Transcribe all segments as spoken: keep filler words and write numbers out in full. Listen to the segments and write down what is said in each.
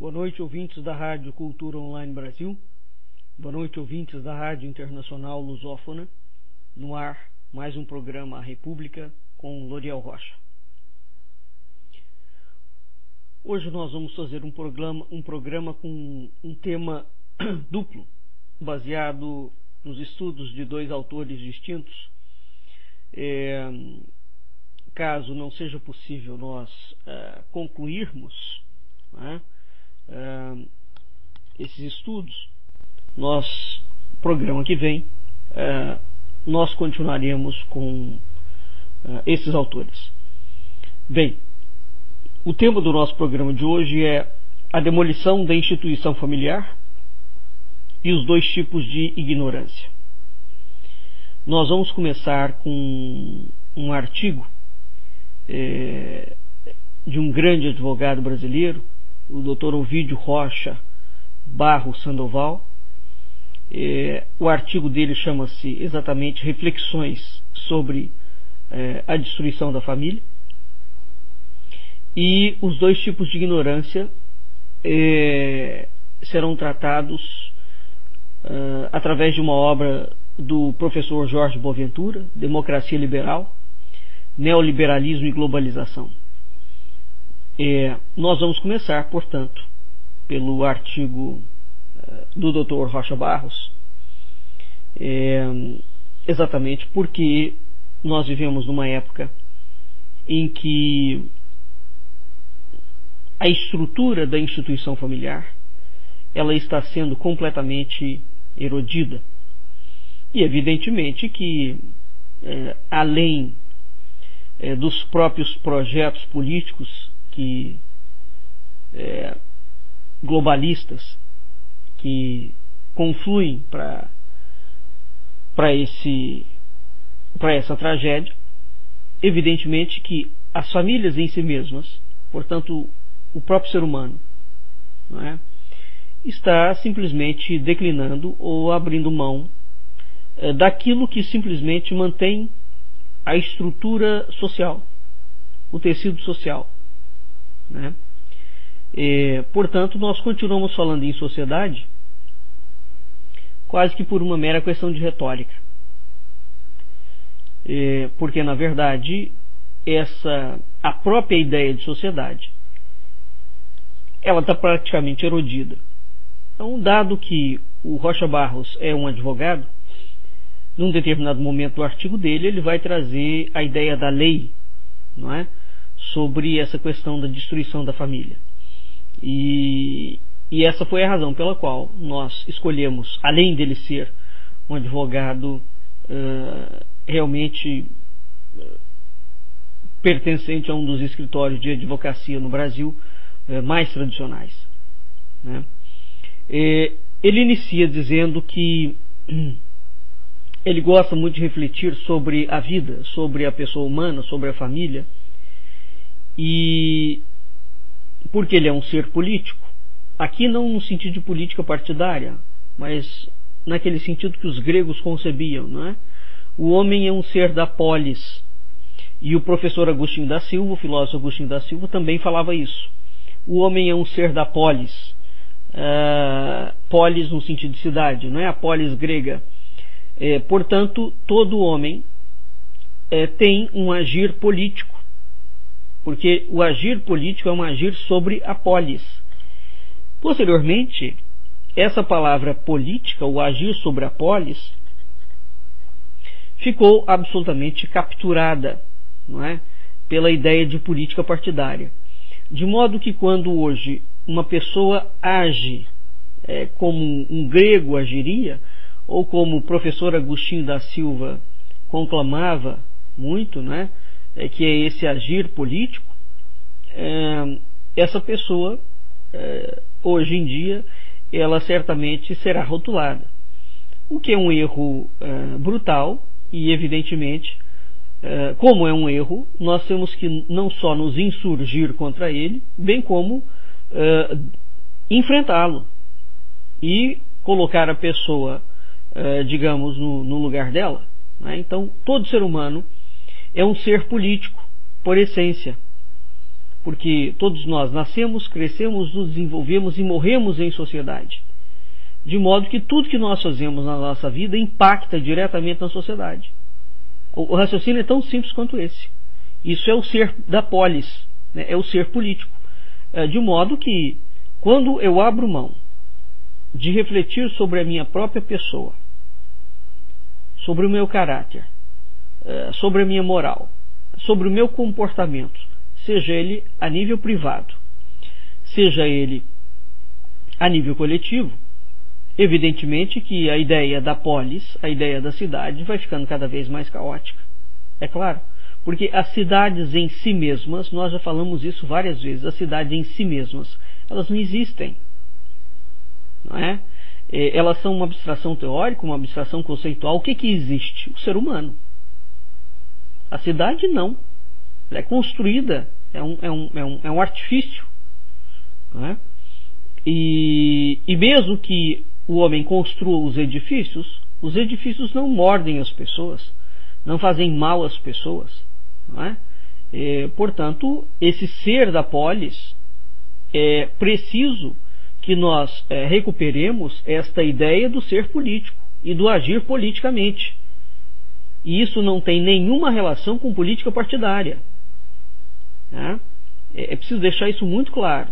Boa noite, ouvintes da Rádio Cultura Online Brasil. Boa noite, ouvintes da Rádio Internacional Lusófona. No ar, mais um programa A República com Loriel Rocha. Hoje nós vamos fazer um programa, um programa com um tema duplo, baseado nos estudos de dois autores distintos. É, caso não seja possível nós é, concluirmos né, é, esses estudos, nós, programa que vem, é, nós continuaremos com é, esses autores. Bem, o tema do nosso programa de hoje é a demolição da instituição familiar e os dois tipos de ignorância. Nós vamos começar com um artigo é, de um grande advogado brasileiro, o doutor Ovídio Rocha Barros Sandoval. É, o artigo dele chama-se exatamente Reflexões sobre é, a Destruição da Família. E os dois tipos de ignorância é, serão tratados uh, através de uma obra do professor Jorge Boaventura, Democracia Liberal, Neoliberalismo e Globalização. É, nós vamos começar, portanto, pelo artigo uh, do doutor Rocha Barros, é, exatamente porque nós vivemos numa época em que a estrutura da instituição familiar ela está sendo completamente erodida. E evidentemente que, é, além é, dos próprios projetos políticos que, é, globalistas que confluem para para esse para essa tragédia, evidentemente que as famílias em si mesmas, portanto o próprio ser humano, não é, está simplesmente declinando ou abrindo mão é, daquilo que simplesmente mantém a estrutura social, o tecido social, né? E, portanto, nós continuamos falando em sociedade quase que por uma mera questão de retórica, e, porque na verdade essa a própria ideia de sociedade ela está praticamente erodida. Então, dado que o Rocha Barros é um advogado, num determinado momento do artigo dele, ele vai trazer a ideia da lei, não é, sobre essa questão da destruição da família. E, e essa foi a razão pela qual nós escolhemos, além dele ser um advogado uh, realmente uh, pertencente a um dos escritórios de advocacia no Brasil, mais tradicionais, né? Ele inicia dizendo que ele gosta muito de refletir sobre a vida, sobre a pessoa humana, sobre a família, e porque ele é um ser político, aqui não no sentido de política partidária, mas naquele sentido que os gregos concebiam, não é? O homem é um ser da polis, e o professor Agostinho da Silva, o filósofo Agostinho da Silva, também falava isso. O homem é um ser da polis, uh, polis no sentido de cidade, não é a polis grega. É, portanto, todo homem é, tem um agir político, porque o agir político é um agir sobre a polis. Posteriormente, essa palavra política, o agir sobre a polis, ficou absolutamente capturada, não é, pela ideia de política partidária. De modo que quando hoje uma pessoa age é, como um grego agiria, ou como o professor Agostinho da Silva conclamava muito, né, é, que é esse agir político, é, essa pessoa, é, hoje em dia, ela certamente será rotulada. O que é um erro é, brutal e, evidentemente, como é um erro, nós temos que não só nos insurgir contra ele, bem como uh, enfrentá-lo e colocar a pessoa, uh, digamos, no, no lugar dela, né? Então, todo ser humano é um ser político, por essência. porque todos nós nascemos, crescemos, nos desenvolvemos e morremos em sociedade, de modo que tudo que nós fazemos na nossa vida impacta diretamente na sociedade. O raciocínio é tão simples quanto esse. Isso é o ser da polis, né? É o ser político. De modo que, quando eu abro mão de refletir sobre a minha própria pessoa, sobre o meu caráter, sobre a minha moral, sobre o meu comportamento, seja ele a nível privado, seja ele a nível coletivo, evidentemente que a ideia da polis, a ideia da cidade, vai ficando cada vez mais caótica. É claro, porque as cidades em si mesmas, nós já falamos isso várias vezes, as cidades em si mesmas, elas não existem. Não é? Elas são uma abstração teórica, uma abstração conceitual. O que que existe? O ser humano. A cidade não. Ela é construída, é um, é um, é um, é um artifício. Não é? E, e mesmo que o homem construa os edifícios, os edifícios não mordem as pessoas, não fazem mal às pessoas. Não é? É, portanto, esse ser da polis é preciso que nós é, recuperemos esta ideia do ser político e do agir politicamente. E isso não tem nenhuma relação com política partidária. Né? É, é preciso deixar isso muito claro.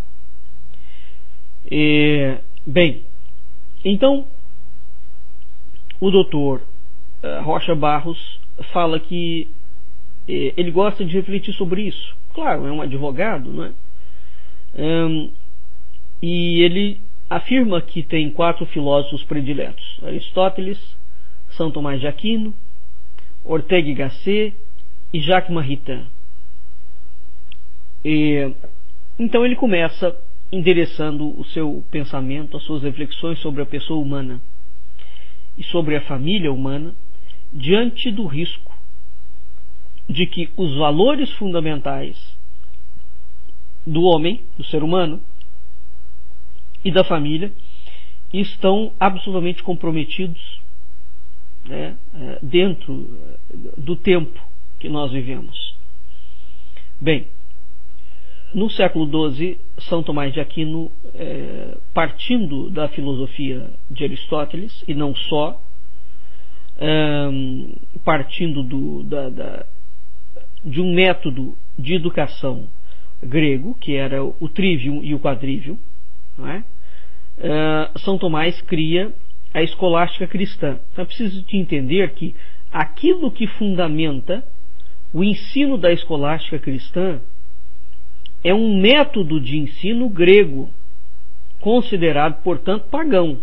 É, bem, então, o doutor uh, Rocha Barros fala que uh, ele gosta de refletir sobre isso. Claro, é um advogado, não é? Um, e ele afirma que tem quatro filósofos prediletos: Aristóteles, São Tomás de Aquino, Ortega y Gasset e Jacques Maritain. E, então ele começa endereçando o seu pensamento, as suas reflexões sobre a pessoa humana e sobre a família humana, diante do risco de que os valores fundamentais do homem, do ser humano e da família estão absolutamente comprometidos, né, dentro do tempo que nós vivemos. Bem, no século doze, São Tomás de Aquino, é, partindo da filosofia de Aristóteles, e não só, é, partindo do, da, da, de um método de educação grego, que era o trivium e o quadrivium, não é? É, São Tomás cria a escolástica cristã. Então é preciso te entender que aquilo que fundamenta o ensino da escolástica cristã é um método de ensino grego, considerado, portanto, pagão.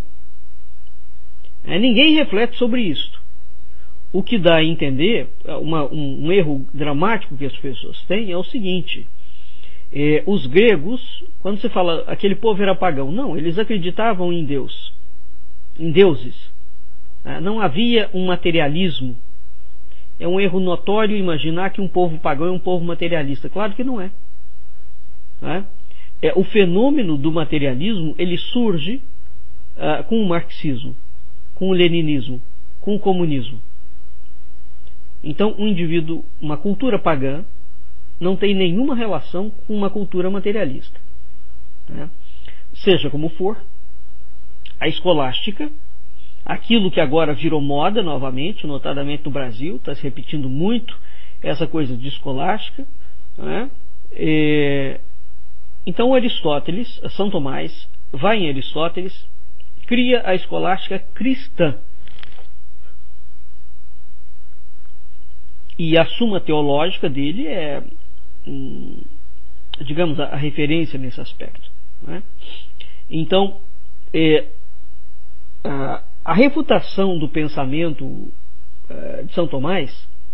É, ninguém reflete sobre isto. O que dá a entender, uma, um, um erro dramático que as pessoas têm é o seguinte: é, os gregos, quando você fala aquele povo era pagão, não, eles acreditavam em Deus, em deuses. É, não havia um materialismo. É um erro notório imaginar que um povo pagão é um povo materialista. Claro que não é. É? É, o fenômeno do materialismo ele surge uh, com o marxismo, com o leninismo, com o comunismo. Então, um indivíduo, uma cultura pagã, não tem nenhuma relação com uma cultura materialista. Né? Seja como for, a escolástica, aquilo que agora virou moda novamente, notadamente no Brasil, está se repetindo muito essa coisa de escolástica, né? é, Então Aristóteles, São Tomás, vai em Aristóteles, cria a escolástica cristã. E a suma teológica dele é, hum, digamos, a, a referência nesse aspecto. Né? Então, é, a, a refutação do pensamento é, de São Tomás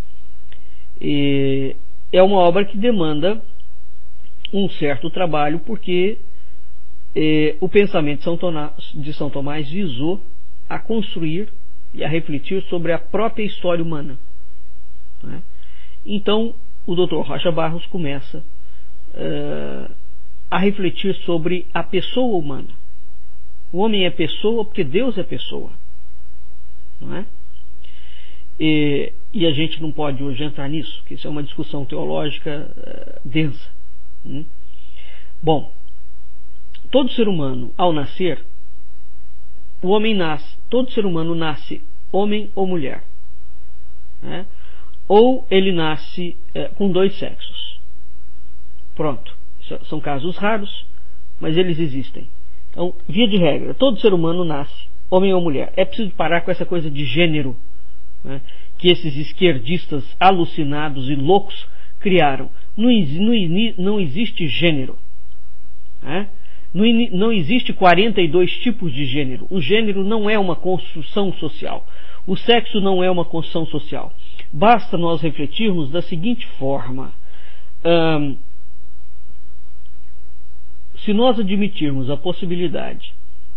é, é uma obra que demanda um certo trabalho, porque eh, o pensamento de São, Tomás, de São Tomás visou a construir e a refletir sobre a própria história humana. Né? Então, o doutor Rocha Barros começa uh, a refletir sobre a pessoa humana. O homem é pessoa porque Deus é pessoa. Não é? E, e a gente não pode hoje entrar nisso, porque isso é uma discussão teológica uh, densa. Bom, todo ser humano, ao nascer, o homem nasce, todo ser humano nasce homem ou mulher, né? Ou ele nasce é, com dois sexos. Pronto, são casos raros, mas eles existem. Então, via de regra, todo ser humano nasce homem ou mulher. É preciso parar com essa coisa de gênero, né, que esses esquerdistas alucinados e loucos criaram. Não, não, não existe gênero, né? Não, não existe quarenta e dois tipos de gênero. O gênero não é uma construção social. O sexo não é uma construção social. Basta nós refletirmos da seguinte forma. Hum, se nós admitirmos a possibilidade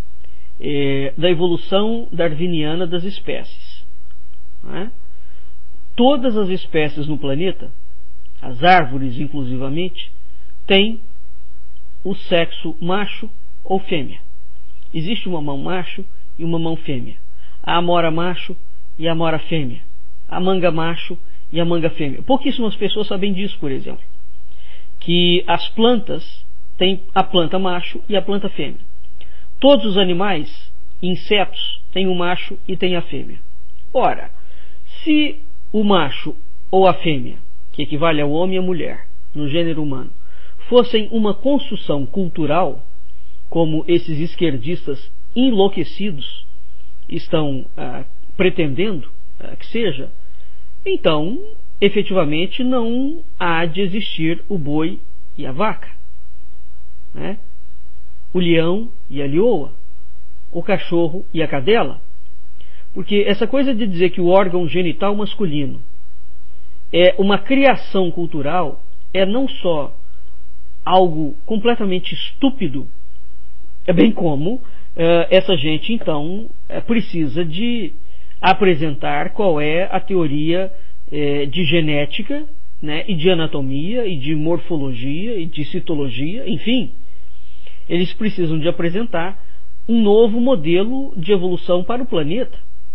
é, da evolução darwiniana das espécies, né? Todas as espécies no planeta, as árvores inclusivamente, têm o sexo macho ou fêmea. Existe uma mão macho e uma mão fêmea. A amora macho e a amora fêmea. A manga macho e a manga fêmea. Pouquíssimas pessoas sabem disso, por exemplo. Que as plantas têm a planta macho e a planta fêmea. Todos os animais, insetos, têm o macho e têm a fêmea. Ora, se o macho ou a fêmea, que equivale ao homem e à mulher, no gênero humano, fossem uma construção cultural, como esses esquerdistas enlouquecidos estão ah, pretendendo ah, que seja, então, efetivamente, não há de existir o boi e a vaca, né? O leão e a leoa, o cachorro e a cadela. Porque essa coisa de dizer que o órgão genital masculino é uma criação cultural é não só algo completamente estúpido, é bem como uh, essa gente então uh, precisa de apresentar qual é a teoria uh, de genética, né, e de anatomia, e de morfologia, e de citologia, enfim. Eles precisam de apresentar um novo modelo de evolução para o planeta.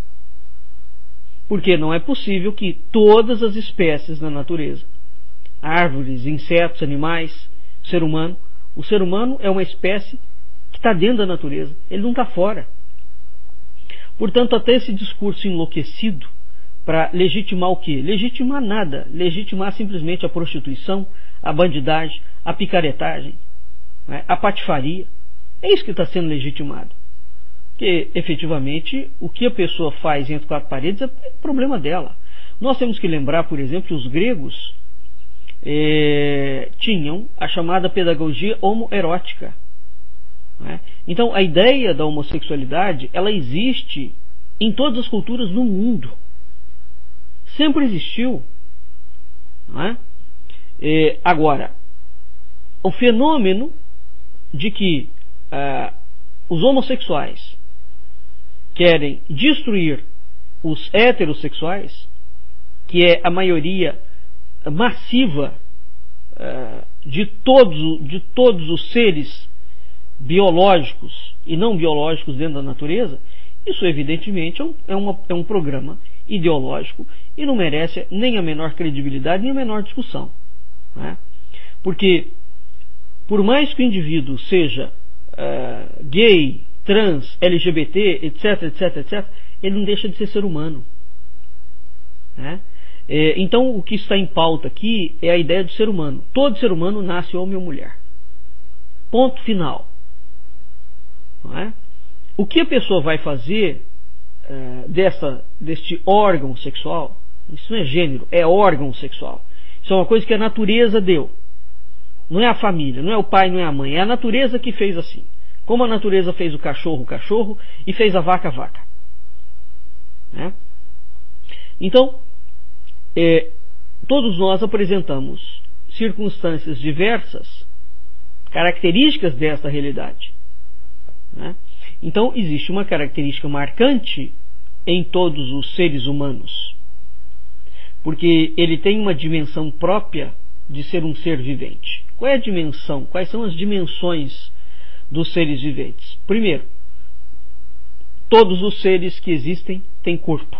Porque não é possível que todas as espécies na natureza, árvores, insetos, animais, ser humano, o ser humano é uma espécie que está dentro da natureza, ele não está fora. Portanto, até esse discurso enlouquecido para legitimar o quê? Legitimar nada, legitimar simplesmente a prostituição, a bandidagem, a picaretagem, né, a patifaria. É isso que está sendo legitimado. Porque, efetivamente, o que a pessoa faz entre quatro paredes é problema dela. Nós temos que lembrar, por exemplo, que os gregos É, tinham a chamada pedagogia homoerótica, né? Então a ideia da homossexualidade ela existe em todas as culturas do mundo, sempre existiu, né? É, agora o fenômeno de que ah, os homossexuais querem destruir os heterossexuais, que é a maioria massiva uh, de, todos, de todos os seres biológicos e não biológicos dentro da natureza, isso evidentemente é um, é uma, é um programa ideológico e não merece nem a menor credibilidade nem a menor discussão, né? Porque por mais que o indivíduo seja uh, gay, trans, L G B T, etc, etc, etc, ele não deixa de ser ser humano, né? É, então o que está em pauta aqui é a ideia do ser humano. Todo ser humano nasce homem ou mulher. Ponto final. Não é? O que a pessoa vai fazer é, dessa, deste órgão sexual, isso não é gênero, é órgão sexual. Isso é uma coisa que a natureza deu. Não é a família, não é o pai, não é a mãe. É a natureza que fez assim. Como a natureza fez o cachorro, o cachorro, e fez a vaca, a vaca. Né? Então, É, todos nós apresentamos circunstâncias diversas, características dessa realidade, né? Então existe uma característica marcante em todos os seres humanos, porque ele tem uma dimensão própria de ser um ser vivente. Qual é a dimensão? Quais são as dimensões dos seres viventes? Primeiro, todos os seres que existem têm corpo,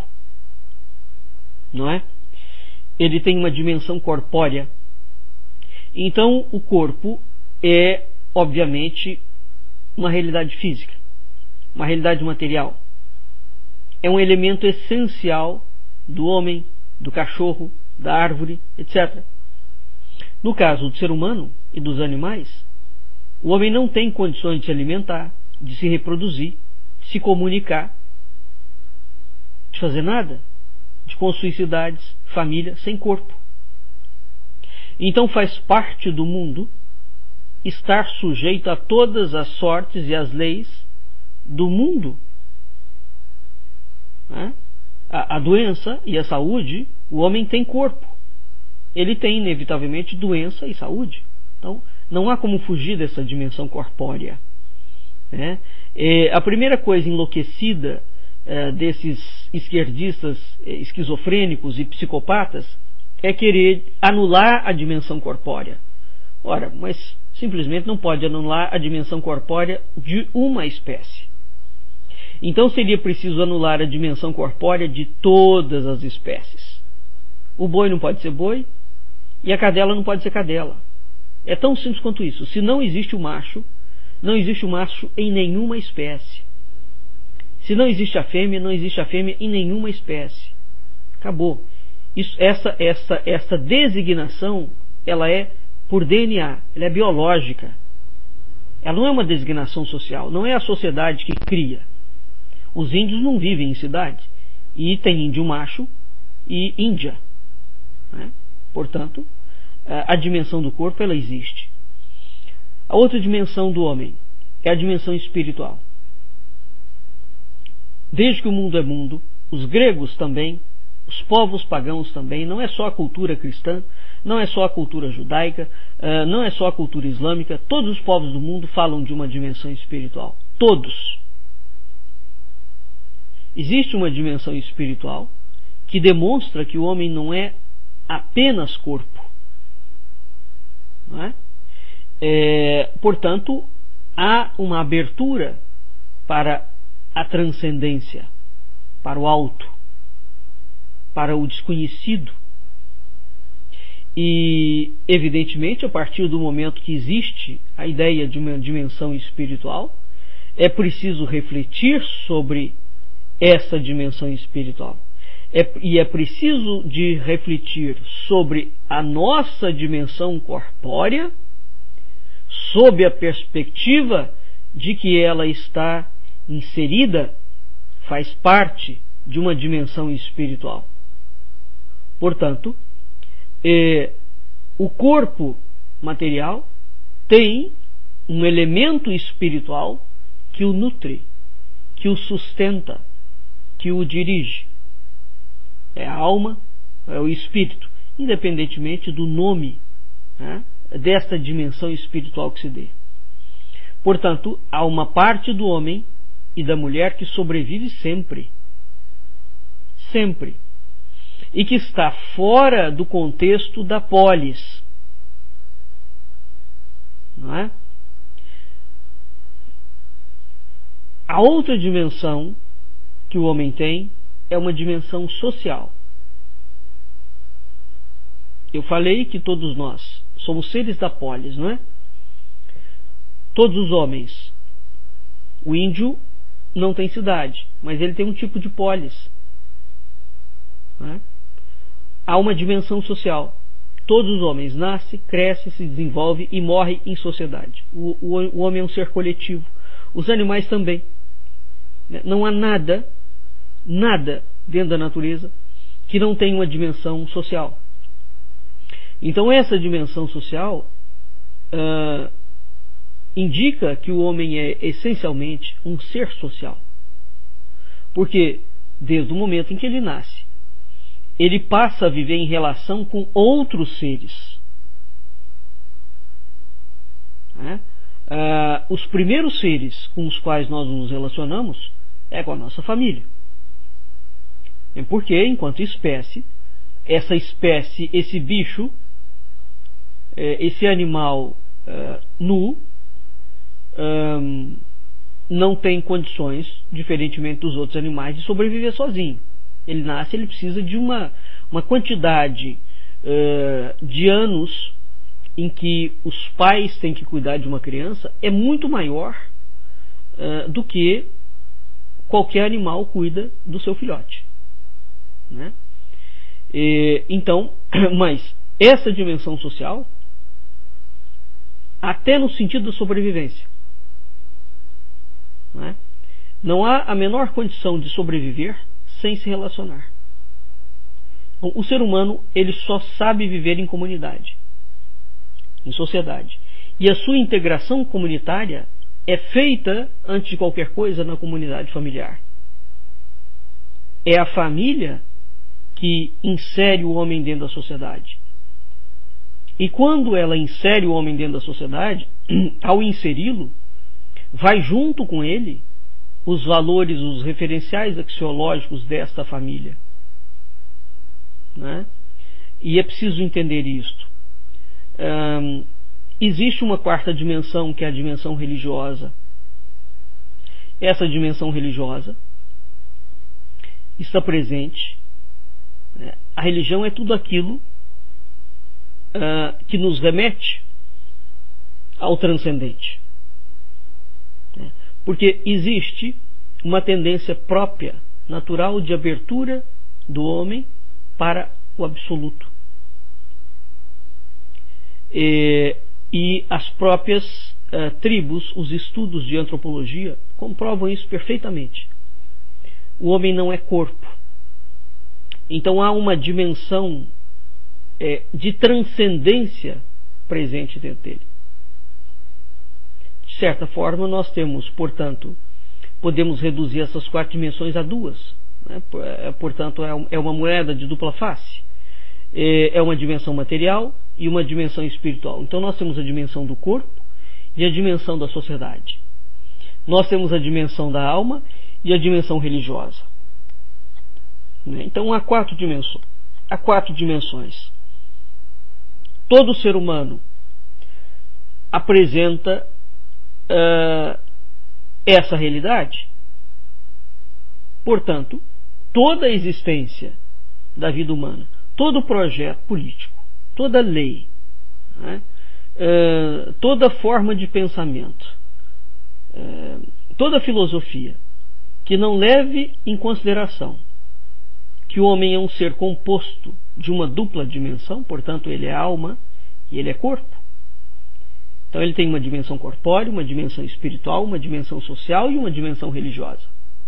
não é? Ele tem uma dimensão corpórea. Então o corpo é obviamente, uma realidade física, uma realidade material. É um elemento essencial do homem, do cachorro, da árvore, etcétera. No caso do ser humano e dos animais, o homem não tem condições de se alimentar, de se reproduzir, de se comunicar, de fazer nada, de construir cidades, família, sem corpo. Então faz parte do mundo estar sujeito a todas as sortes e as leis do mundo. Né? A, a doença e a saúde, o homem tem corpo. Ele tem, inevitavelmente, doença e saúde. Então, não há como fugir dessa dimensão corpórea. Né? É, a primeira coisa enlouquecida é, desses esquerdistas é, esquizofrênicos e psicopatas é querer anular a dimensão corpórea. Ora, mas simplesmente não pode anular a dimensão corpórea de uma espécie. Então seria preciso anular a dimensão corpórea de todas as espécies. O boi não pode ser boi e a cadela não pode ser cadela. É tão simples quanto isso. Se não existe o macho, não existe o macho em nenhuma espécie. Se não existe a fêmea, não existe a fêmea em nenhuma espécie. Acabou. Isso, essa, essa, essa designação, ela é por D N A, ela é biológica. Ela não é uma designação social, não é a sociedade que cria. Os índios não vivem em cidade. E tem índio macho e índia. Né? Portanto, a dimensão do corpo, ela existe. A outra dimensão do homem é a dimensão espiritual. Desde que o mundo é mundo, os gregos também, os povos pagãos também, não é só a cultura cristã, não é só a cultura judaica, não é só a cultura islâmica, todos os povos do mundo falam de uma dimensão espiritual. Todos. Existe uma dimensão espiritual que demonstra que o homem não é apenas corpo. Não é? É, portanto, há uma abertura para a transcendência, para o alto, para o desconhecido. E, evidentemente, a partir do momento que existe a ideia de uma dimensão espiritual, é preciso refletir sobre essa dimensão espiritual. É, e é preciso de refletir sobre a nossa dimensão corpórea, sob a perspectiva de que ela está inserida, faz parte de uma dimensão espiritual. Portanto, eh, o corpo material tem um elemento espiritual que o nutre, que o sustenta, que o dirige. É a alma, é o espírito, independentemente do nome, né, desta dimensão espiritual que se dê. Portanto, há uma parte do homem e da mulher que sobrevive sempre. Sempre. E que está fora do contexto da polis. Não é? A outra dimensão que o homem tem é uma dimensão social. Eu falei que todos nós somos seres da polis, não é? Todos os homens. O índio não tem cidade, mas ele tem um tipo de polis. Não é? Há uma dimensão social. Todos os homens nascem, crescem, se desenvolvem e morrem em sociedade. O, o, o homem é um ser coletivo. Os animais também. Não há nada, nada dentro da natureza que não tenha uma dimensão social. Então essa dimensão social uh, indica que o homem é essencialmente um ser social. Porque desde o momento em que ele nasce, ele passa a viver em relação com outros seres. Né? Uh, os primeiros seres com os quais nós nos relacionamos é com a nossa família. Porque, enquanto espécie, essa espécie, esse bicho, esse animal uh, nu, um, não tem condições, diferentemente dos outros animais, de sobreviver sozinho. Ele nasce, ele precisa de uma, uma quantidade uh, de anos em que os pais têm que cuidar de uma criança é muito maior uh, do que qualquer animal cuida do seu filhote, né? E, então, mas essa dimensão social, até no sentido da sobrevivência, né? Não há a menor condição de sobreviver sem se relacionar. Então, o ser humano, ele só sabe viver em comunidade, em sociedade. E a sua integração comunitária é feita, antes de qualquer coisa, na comunidade familiar. É a família que insere o homem dentro da sociedade. E quando ela insere o homem dentro da sociedade, ao inseri-lo, vai junto com ele os valores, os referenciais axiológicos desta família, né? E é preciso entender isto. Hum, existe uma quarta dimensão, que é a dimensão religiosa. Essa dimensão religiosa está presente. A religião é tudo aquilo uh, que nos remete ao transcendente. Porque existe uma tendência própria, natural, de abertura do homem para o absoluto. E, e as próprias uh, tribos, os estudos de antropologia, comprovam isso perfeitamente. O homem não é corpo. Então há uma dimensão é, de transcendência presente dentro dele. De certa forma, nós temos, portanto, podemos reduzir essas quatro dimensões a duas, né? Portanto, é uma moeda de dupla face. É uma dimensão material e uma dimensão espiritual. Então nós temos a dimensão do corpo e a dimensão da sociedade. Nós temos a dimensão da alma e a dimensão religiosa. Então há quatro dimensões. Há quatro dimensões. Todo ser humano apresenta uh, essa realidade. Portanto, toda a existência da vida humana, todo projeto político, toda lei, né, uh, toda forma de pensamento, uh, toda filosofia que não leve em consideração que o homem é um ser composto de uma dupla dimensão, portanto ele é alma e ele é corpo. Então ele tem uma dimensão corpórea, uma dimensão espiritual, uma dimensão social e uma dimensão religiosa.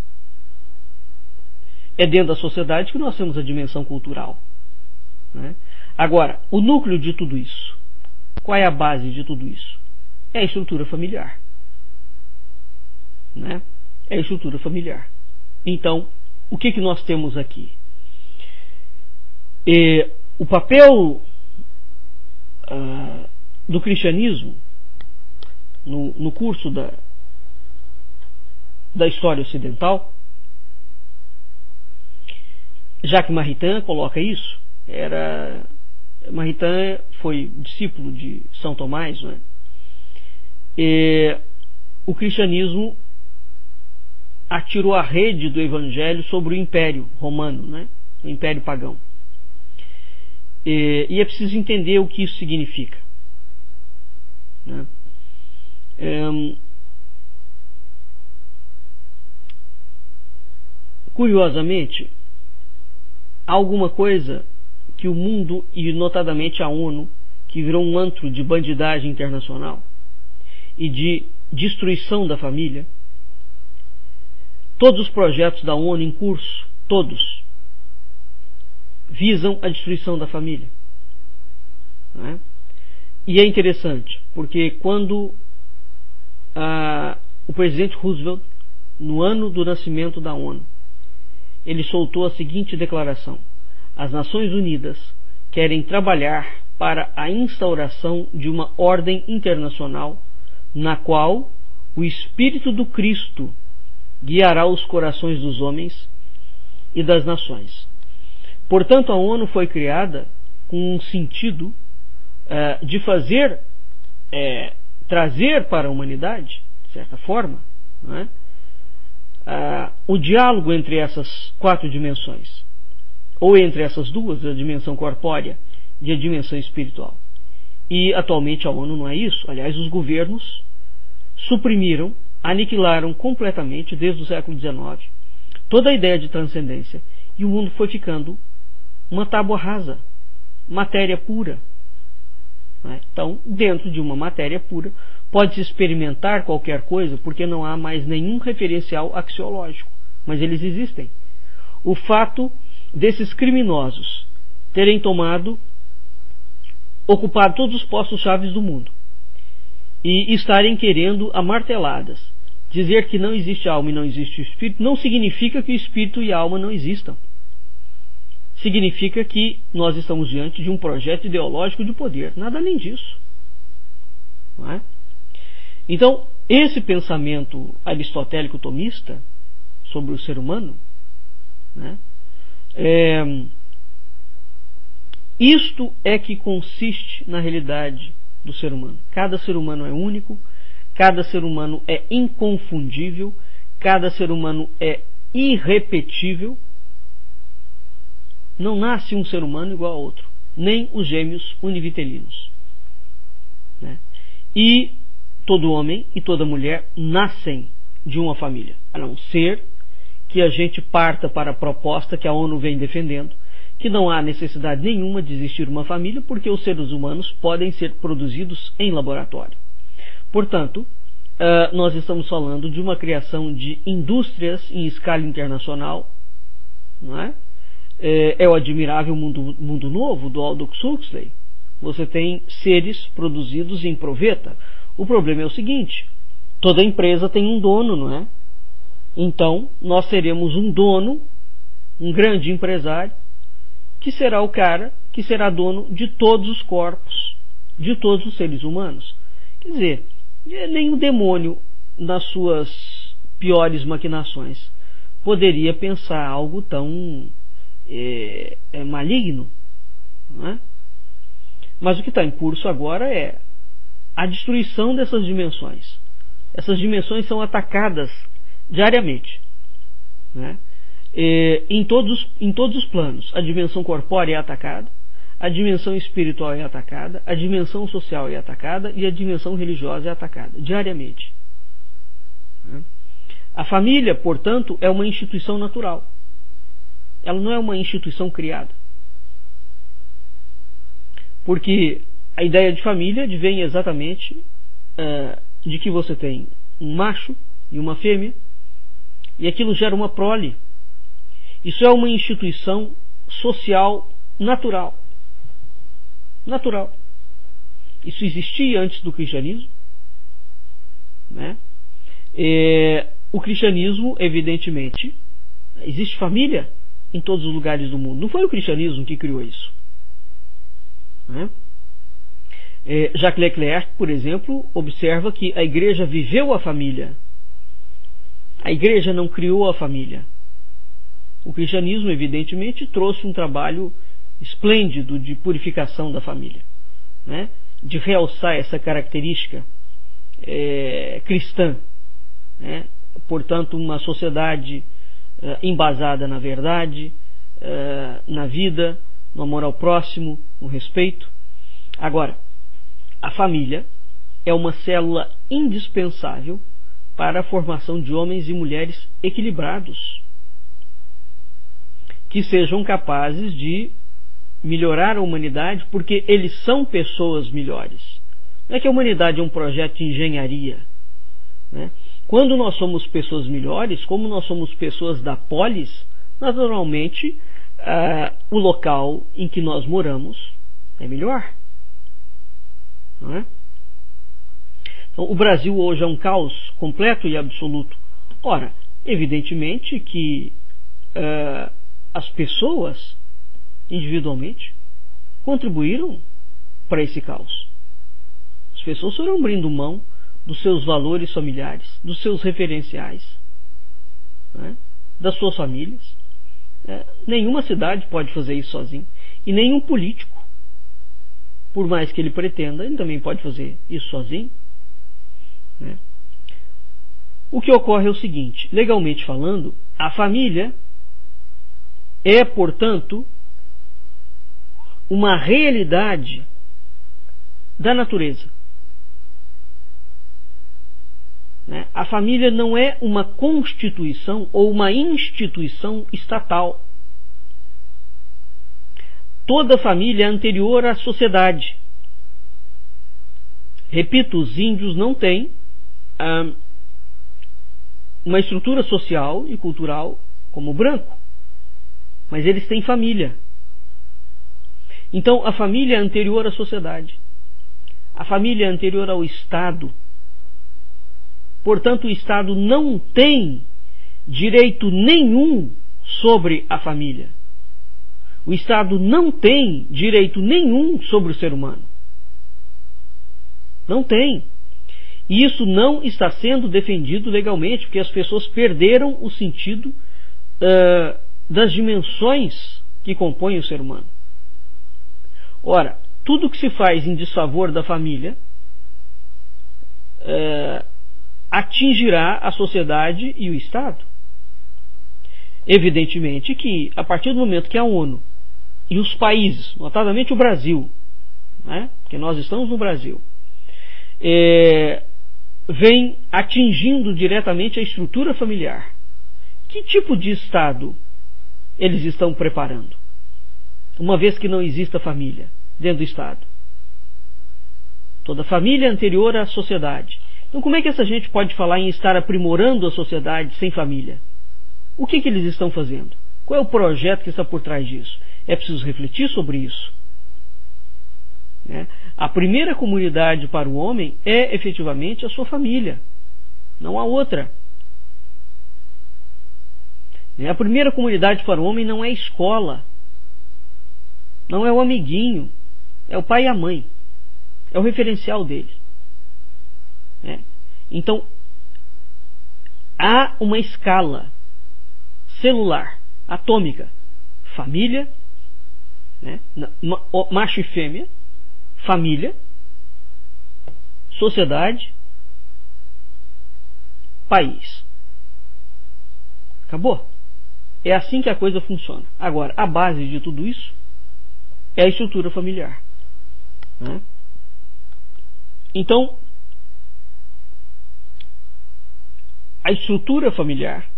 É dentro da sociedade que nós temos a dimensão cultural, né? Agora, o núcleo de tudo isso, qual é a base de tudo isso? É a estrutura familiar, né? É a estrutura familiar. Então, o que que nós temos aqui? E o papel uh, do cristianismo no, no curso da, da história ocidental, Jacques Maritain coloca isso. Era, Maritain foi discípulo de São Tomás, né? E o cristianismo atirou a rede do evangelho sobre o império romano, né? O império pagão. E, e é preciso entender o que isso significa, né? É, curiosamente, há alguma coisa que o mundo, e notadamente a ONU, que virou um antro de bandidagem internacional e de destruição da família, todos os projetos da ONU em curso, todos, visam a destruição da família, né? E é interessante, porque quando ah, o presidente Roosevelt, no ano do nascimento da ONU, ele soltou a seguinte declaração: as Nações Unidas querem trabalhar para a instauração de uma ordem internacional na qual o Espírito do Cristo guiará os corações dos homens e das nações. Portanto, a ONU foi criada com um sentido uh, de fazer, uh, trazer para a humanidade, de certa forma, né, uh, o diálogo entre essas quatro dimensões, ou entre essas duas, a dimensão corpórea e a dimensão espiritual. E atualmente a ONU não é isso. Aliás, os governos suprimiram, aniquilaram completamente, desde o século dezenove, toda a ideia de transcendência. E o mundo foi ficando uma tábua rasa, matéria pura. Então, dentro de uma matéria pura, pode-se experimentar qualquer coisa, porque não há mais nenhum referencial axiológico. Mas eles existem. O fato desses criminosos terem tomado, ocupado todos os postos chaves do mundo e estarem querendo, a marteladas, dizer que não existe alma e não existe espírito, não significa que o espírito e a alma não existam. Significa que nós estamos diante de um projeto ideológico de poder, nada além disso. Não é? Então, esse pensamento aristotélico tomista sobre o ser humano, né, é, isto é que consiste na realidade do ser humano. Cada ser humano é único, cada ser humano é inconfundível, cada ser humano é irrepetível. Não nasce um ser humano igual a outro, nem os gêmeos univitelinos. Né? E todo homem e toda mulher nascem de uma família, a não ser que a gente parta para a proposta que a ONU vem defendendo, que não há necessidade nenhuma de existir uma família, porque os seres humanos podem ser produzidos em laboratório. Portanto, uh, nós estamos falando de uma criação de indústrias em escala internacional, não é? É, é o admirável mundo, mundo novo do Aldous Huxley. Você tem seres produzidos em proveta. O problema é o seguinte: toda empresa tem um dono, não é? Então, nós teremos um dono, um grande empresário, que será o cara que será dono de todos os corpos, de todos os seres humanos. Quer dizer, nenhum demônio, nas suas piores maquinações, poderia pensar algo tão é, é maligno, não é? Mas o que está em curso agora é a destruição dessas dimensões. Essas dimensões são atacadas diariamente, né? É, em, todos, em todos os planos. A dimensão corpórea é atacada, a dimensão espiritual é atacada, a dimensão social é atacada e a dimensão religiosa é atacada diariamente, né? A família, portanto, é uma instituição natural. Ela não é uma instituição criada. Porque a ideia de família advém exatamente uh, de que você tem um macho e uma fêmea, e aquilo gera uma prole. Isso é uma instituição social natural. Natural. Isso existia antes do cristianismo, né? É, o cristianismo, evidentemente, existe família em todos os lugares do mundo. Não foi o cristianismo que criou isso, né? É, Jacques Leclerc, por exemplo, observa que a igreja viveu a família. A igreja não criou a família. O cristianismo, evidentemente, trouxe um trabalho esplêndido de purificação da família, né? De realçar essa característica é, cristã, né? Portanto, uma sociedade é, embasada na verdade, é, na vida, no amor ao próximo, no respeito. Agora, a família é uma célula indispensável para a formação de homens e mulheres equilibrados, que sejam capazes de melhorar a humanidade, porque eles são pessoas melhores. Não é que a humanidade é um projeto de engenharia, né? Quando nós somos pessoas melhores, como nós somos pessoas da polis, naturalmente ah, o local em que nós moramos é melhor, não é? Então, o Brasil hoje é um caos completo e absoluto. Ora, evidentemente que ah, as pessoas, individualmente, contribuíram para esse caos. As pessoas foram abrindo mão dos seus valores familiares, dos seus referenciais, né? Das suas famílias. É, nenhuma cidade pode fazer isso sozinho. E nenhum político, por mais que ele pretenda, ele também pode fazer isso sozinho, né? O que ocorre é o seguinte: legalmente falando, a família é, portanto, uma realidade da natureza. Né? A família não é uma constituição ou uma instituição estatal. Toda família é anterior à sociedade. Repito, os índios não têm ah, uma estrutura social e cultural como o branco, mas eles têm família. Então, a família é anterior à sociedade. A família é anterior ao Estado. Portanto, o Estado não tem direito nenhum sobre a família. O Estado não tem direito nenhum sobre o ser humano. Não tem. E isso não está sendo defendido legalmente, porque as pessoas perderam o sentido uh, das dimensões que compõem o ser humano. Ora, tudo que se faz em desfavor da família uh, atingirá a sociedade e o Estado. Evidentemente que, a partir do momento que a ONU e os países, notadamente o Brasil, né, porque nós estamos no Brasil, é, vem atingindo diretamente a estrutura familiar, que tipo de Estado eles estão preparando? Uma vez que não exista família dentro do Estado. Toda família é anterior à sociedade. Então como é que essa gente pode falar em estar aprimorando a sociedade sem família? O que que eles estão fazendo? Qual é o projeto que está por trás disso? É preciso refletir sobre isso. Né? A primeira comunidade para o homem é efetivamente a sua família. Não há outra. A primeira comunidade para o homem não é a escola. Não é o amiguinho. É o pai e a mãe. É o referencial dele. Né? Então, há uma escala celular, atômica. Família, né? Macho e fêmea, família, sociedade, país. Acabou. É assim que a coisa funciona. Agora, a base de tudo isso é a estrutura familiar. Né? Então, a estrutura familiar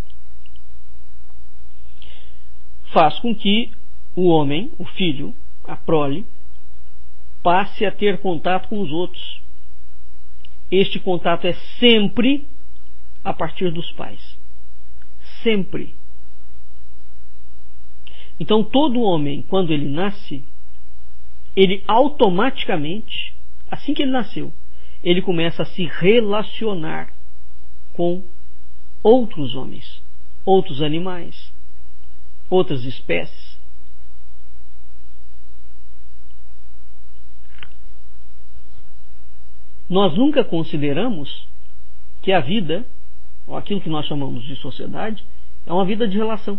faz com que o homem, o filho, a prole, passe a ter contato com os outros. Este contato é sempre a partir dos pais. Sempre. Então todo homem, quando ele nasce, ele automaticamente, assim que ele nasceu, ele começa a se relacionar com outros homens, outros animais, outras espécies. Nós nunca consideramos que a vida, ou aquilo que nós chamamos de sociedade, é uma vida de relação.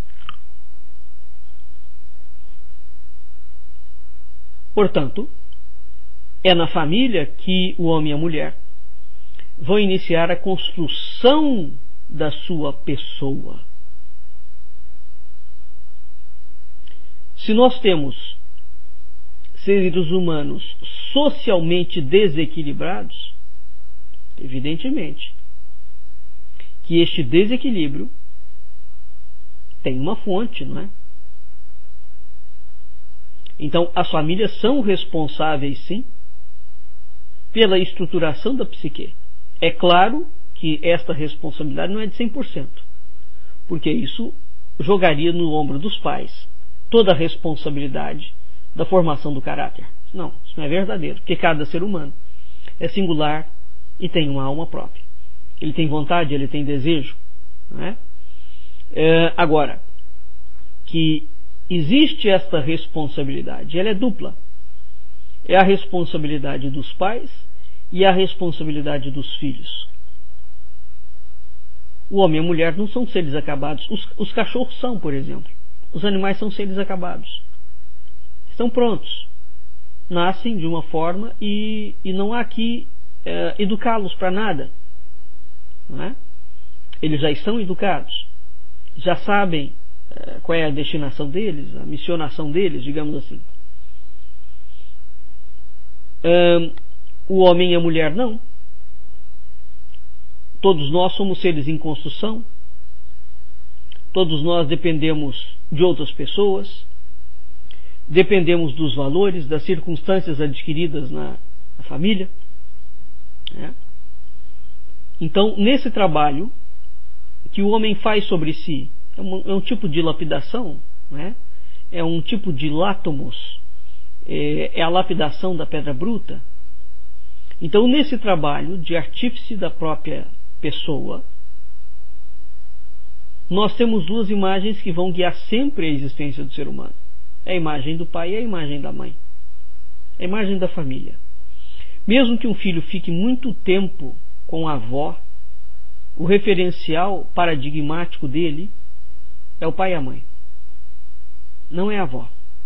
Portanto, é na família que o homem e a mulher vão iniciar a construção da sua pessoa. Se nós temos seres humanos socialmente desequilibrados, evidentemente que este desequilíbrio tem uma fonte, não é? Então, as famílias são responsáveis, sim, pela estruturação da psique. É claro que esta responsabilidade não é de cem por cento, porque isso jogaria no ombro dos pais toda a responsabilidade da formação do caráter. Não, isso não é verdadeiro, porque cada ser humano é singular e tem uma alma própria. Ele tem vontade, ele tem desejo. Não é? É, agora, que existe esta responsabilidade, ela é dupla. É a responsabilidade dos pais e a responsabilidade dos filhos. O homem e a mulher não são seres acabados. Os, os cachorros são, por exemplo. Os animais são seres acabados. Estão prontos. Nascem de uma forma e, e não há aqui é, educá-los para nada. Não é? Eles já estão educados. Já sabem é, qual é a destinação deles, a missionação deles, digamos assim. hum, o homem e a mulher não. Todos nós somos seres em construção, todos nós dependemos de outras pessoas, dependemos dos valores, das circunstâncias adquiridas na, na família, né? Então, nesse trabalho que o homem faz sobre si, é um, é um tipo de lapidação, né? É um tipo de látomos, é, é a lapidação da pedra bruta. Então, nesse trabalho de artífice da própria pessoa, nós temos duas imagens que vão guiar sempre a existência do ser humano. É a imagem do pai e a imagem da mãe. A imagem da família. Mesmo que um filho fique muito tempo com a avó, o referencial paradigmático dele é o pai e a mãe. Não é a avó.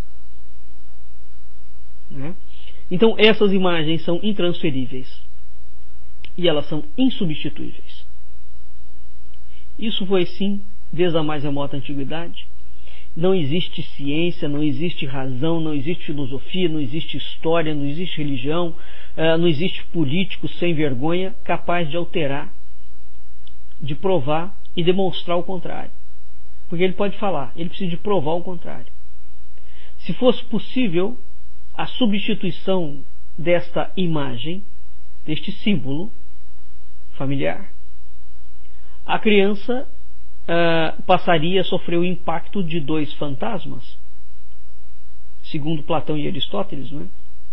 Né? Então essas imagens são intransferíveis. E elas são insubstituíveis. Isso foi assim desde a mais remota antiguidade. Não existe ciência, não existe razão, não existe filosofia, não existe história, não existe religião, não existe político sem vergonha capaz de alterar, de provar e demonstrar o contrário. Porque ele pode falar, ele precisa de provar o contrário. Se fosse possível a substituição desta imagem, deste símbolo familiar, a criança uh, passaria a sofrer o impacto de dois fantasmas, segundo Platão e Aristóteles, não é?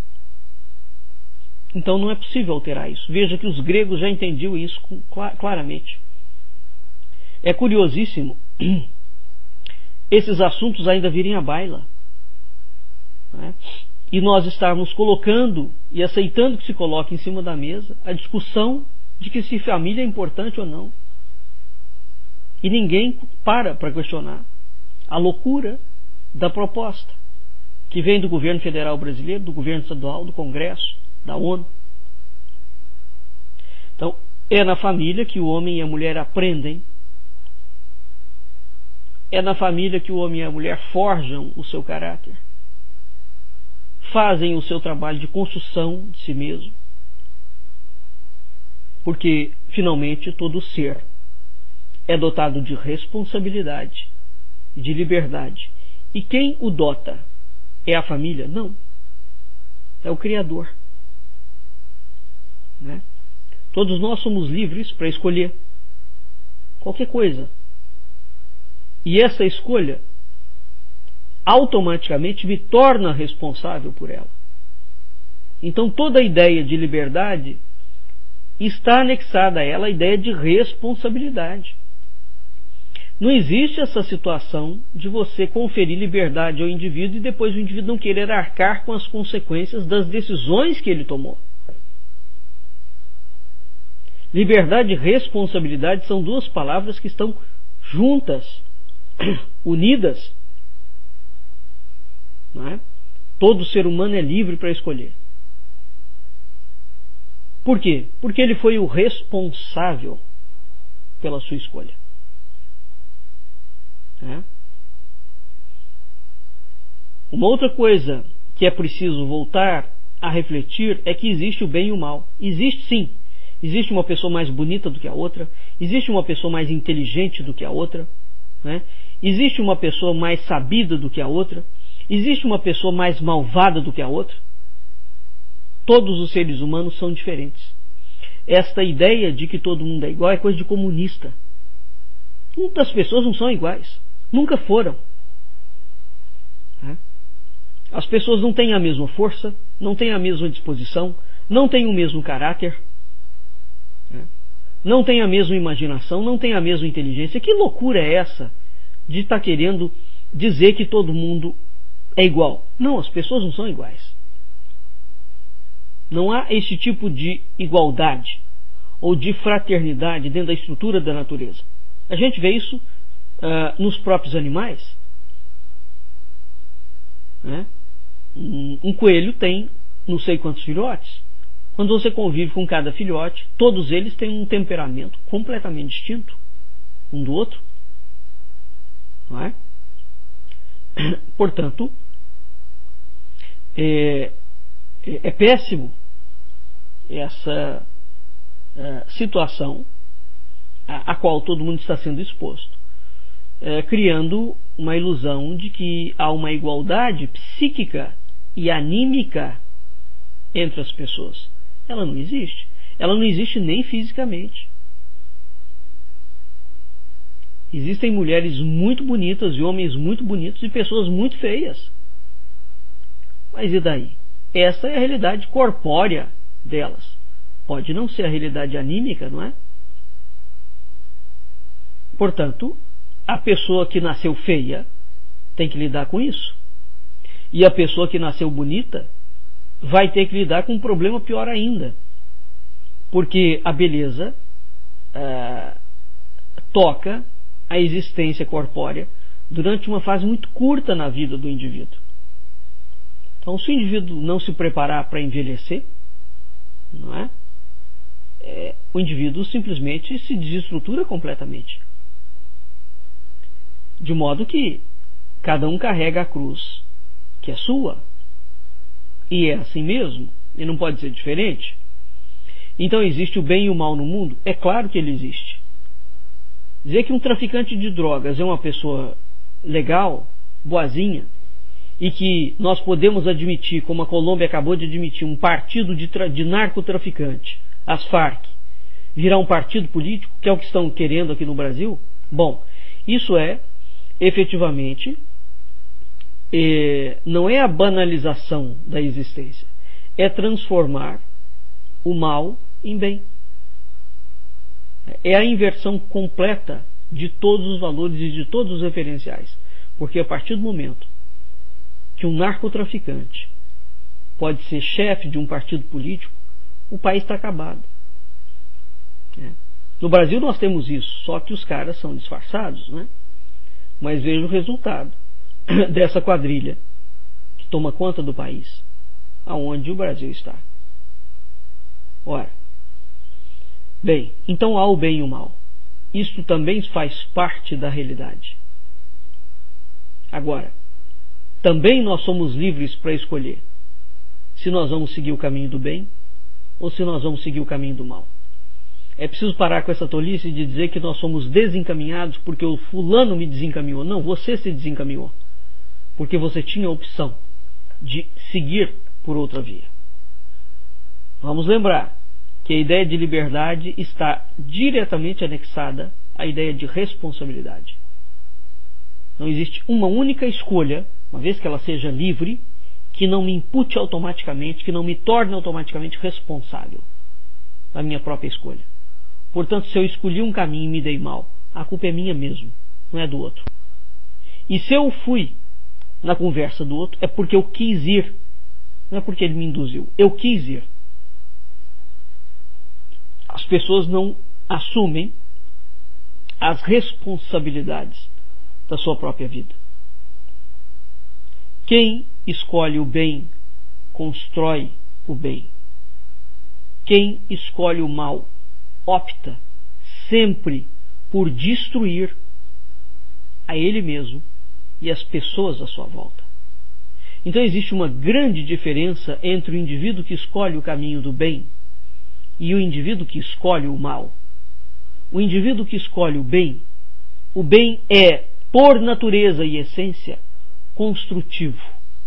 Então não é possível alterar isso. Veja que os gregos já entendiam isso claramente. É curiosíssimo esses assuntos ainda virem à baila, não é? E nós estarmos colocando e aceitando que se coloque em cima da mesa a discussão de que se família é importante ou não. E ninguém para para questionar a loucura da proposta que vem do governo federal brasileiro, do governo estadual, do Congresso, da ONU. Então, é na família que o homem e a mulher aprendem, é na família que o homem e a mulher forjam o seu caráter, fazem o seu trabalho de construção de si mesmo, porque, finalmente, todo ser é dotado de responsabilidade, de liberdade. E quem o dota? É a família? Não. É o Criador. Né? Todos nós somos livres para escolher qualquer coisa. E essa escolha automaticamente me torna responsável por ela. Então toda a ideia de liberdade está anexada a ela a ideia de responsabilidade. Não existe essa situação de você conferir liberdade ao indivíduo e depois o indivíduo não querer arcar com as consequências das decisões que ele tomou. Liberdade e responsabilidade são duas palavras que estão juntas, unidas. Não é? Todo ser humano é livre para escolher. Por quê? Porque ele foi o responsável pela sua escolha. É? Uma outra coisa que é preciso voltar a refletir é que existe o bem e o mal. Existe sim. Existe uma pessoa mais bonita do que a outra. Existe uma pessoa mais inteligente do que a outra. Né? Existe uma pessoa mais sabida do que a outra. Existe uma pessoa mais malvada do que a outra. Todos os seres humanos são diferentes. Esta ideia de que todo mundo é igual é coisa de comunista. Muitas pessoas não são iguais. Nunca foram. As pessoas não têm a mesma força, não têm a mesma disposição, não têm o mesmo caráter, não têm a mesma imaginação, não têm a mesma inteligência. Que loucura é essa de estar querendo dizer que todo mundo é igual? Não, as pessoas não são iguais. Não há esse tipo de igualdade ou de fraternidade dentro da estrutura da natureza. A gente vê isso uh, nos próprios animais. Né? Um, um coelho tem não sei quantos filhotes. Quando você convive com cada filhote, todos eles têm um temperamento completamente distinto um do outro. Não é? Portanto, é, é, é péssimo essa é, situação a, a qual todo mundo está sendo exposto, é, criando uma ilusão de que há uma igualdade psíquica e anímica entre as pessoas. Ela não existe. Ela não existe nem fisicamente. Existem mulheres muito bonitas e homens muito bonitos e pessoas muito feias. Mas e daí? Essa é a realidade corpórea delas. Pode não ser a realidade anímica, não é? Portanto, a pessoa que nasceu feia tem que lidar com isso. E a pessoa que nasceu bonita vai ter que lidar com um problema pior ainda. Porque a beleza ah, toca a existência corpórea durante uma fase muito curta na vida do indivíduo. Então, se o indivíduo não se preparar para envelhecer, não é? É, o indivíduo simplesmente se desestrutura completamente. De modo que cada um carrega a cruz que é sua. E é assim mesmo, e não pode ser diferente. Então existe o bem e o mal no mundo? É claro que ele existe. Dizer que um traficante de drogas é uma pessoa legal, boazinha, e que nós podemos admitir, como a Colômbia acabou de admitir, um partido de, de narcotraficante, as Farc, virar um partido político, que é o que estão querendo aqui no Brasil, bom, isso é, efetivamente, é, não é a banalização da existência, é transformar o mal em bem. É a inversão completa de todos os valores e de todos os referenciais. Porque a partir do momento que um narcotraficante pode ser chefe de um partido político, o país está acabado. É. No Brasil nós temos isso, só que os caras são disfarçados, né? Mas veja o resultado dessa quadrilha que toma conta do país, aonde o Brasil está. Ora, bem, então há o bem e o mal. Isto também faz parte da realidade. Agora, também nós somos livres para escolher se nós vamos seguir o caminho do bem ou se nós vamos seguir o caminho do mal. É preciso parar com essa tolice de dizer que nós somos desencaminhados porque o fulano me desencaminhou. Não, você se desencaminhou. Porque você tinha a opção de seguir por outra via. Vamos lembrar que a ideia de liberdade está diretamente anexada à ideia de responsabilidade. Não existe uma única escolha, uma vez que ela seja livre, que não me impute automaticamente, que não me torne automaticamente responsável da minha própria escolha. Portanto, se eu escolhi um caminho e me dei mal, a culpa é minha mesmo, não é do outro. E se eu fui na conversa do outro, é porque eu quis ir, não é porque ele me induziu, eu quis ir. As pessoas não assumem as responsabilidades da sua própria vida. Quem escolhe o bem, constrói o bem. Quem escolhe o mal, opta sempre por destruir a ele mesmo e as pessoas à sua volta. Então existe uma grande diferença entre o indivíduo que escolhe o caminho do bem e o indivíduo que escolhe o mal. O indivíduo que escolhe o bem, o bem é, por natureza e essência, construtivo.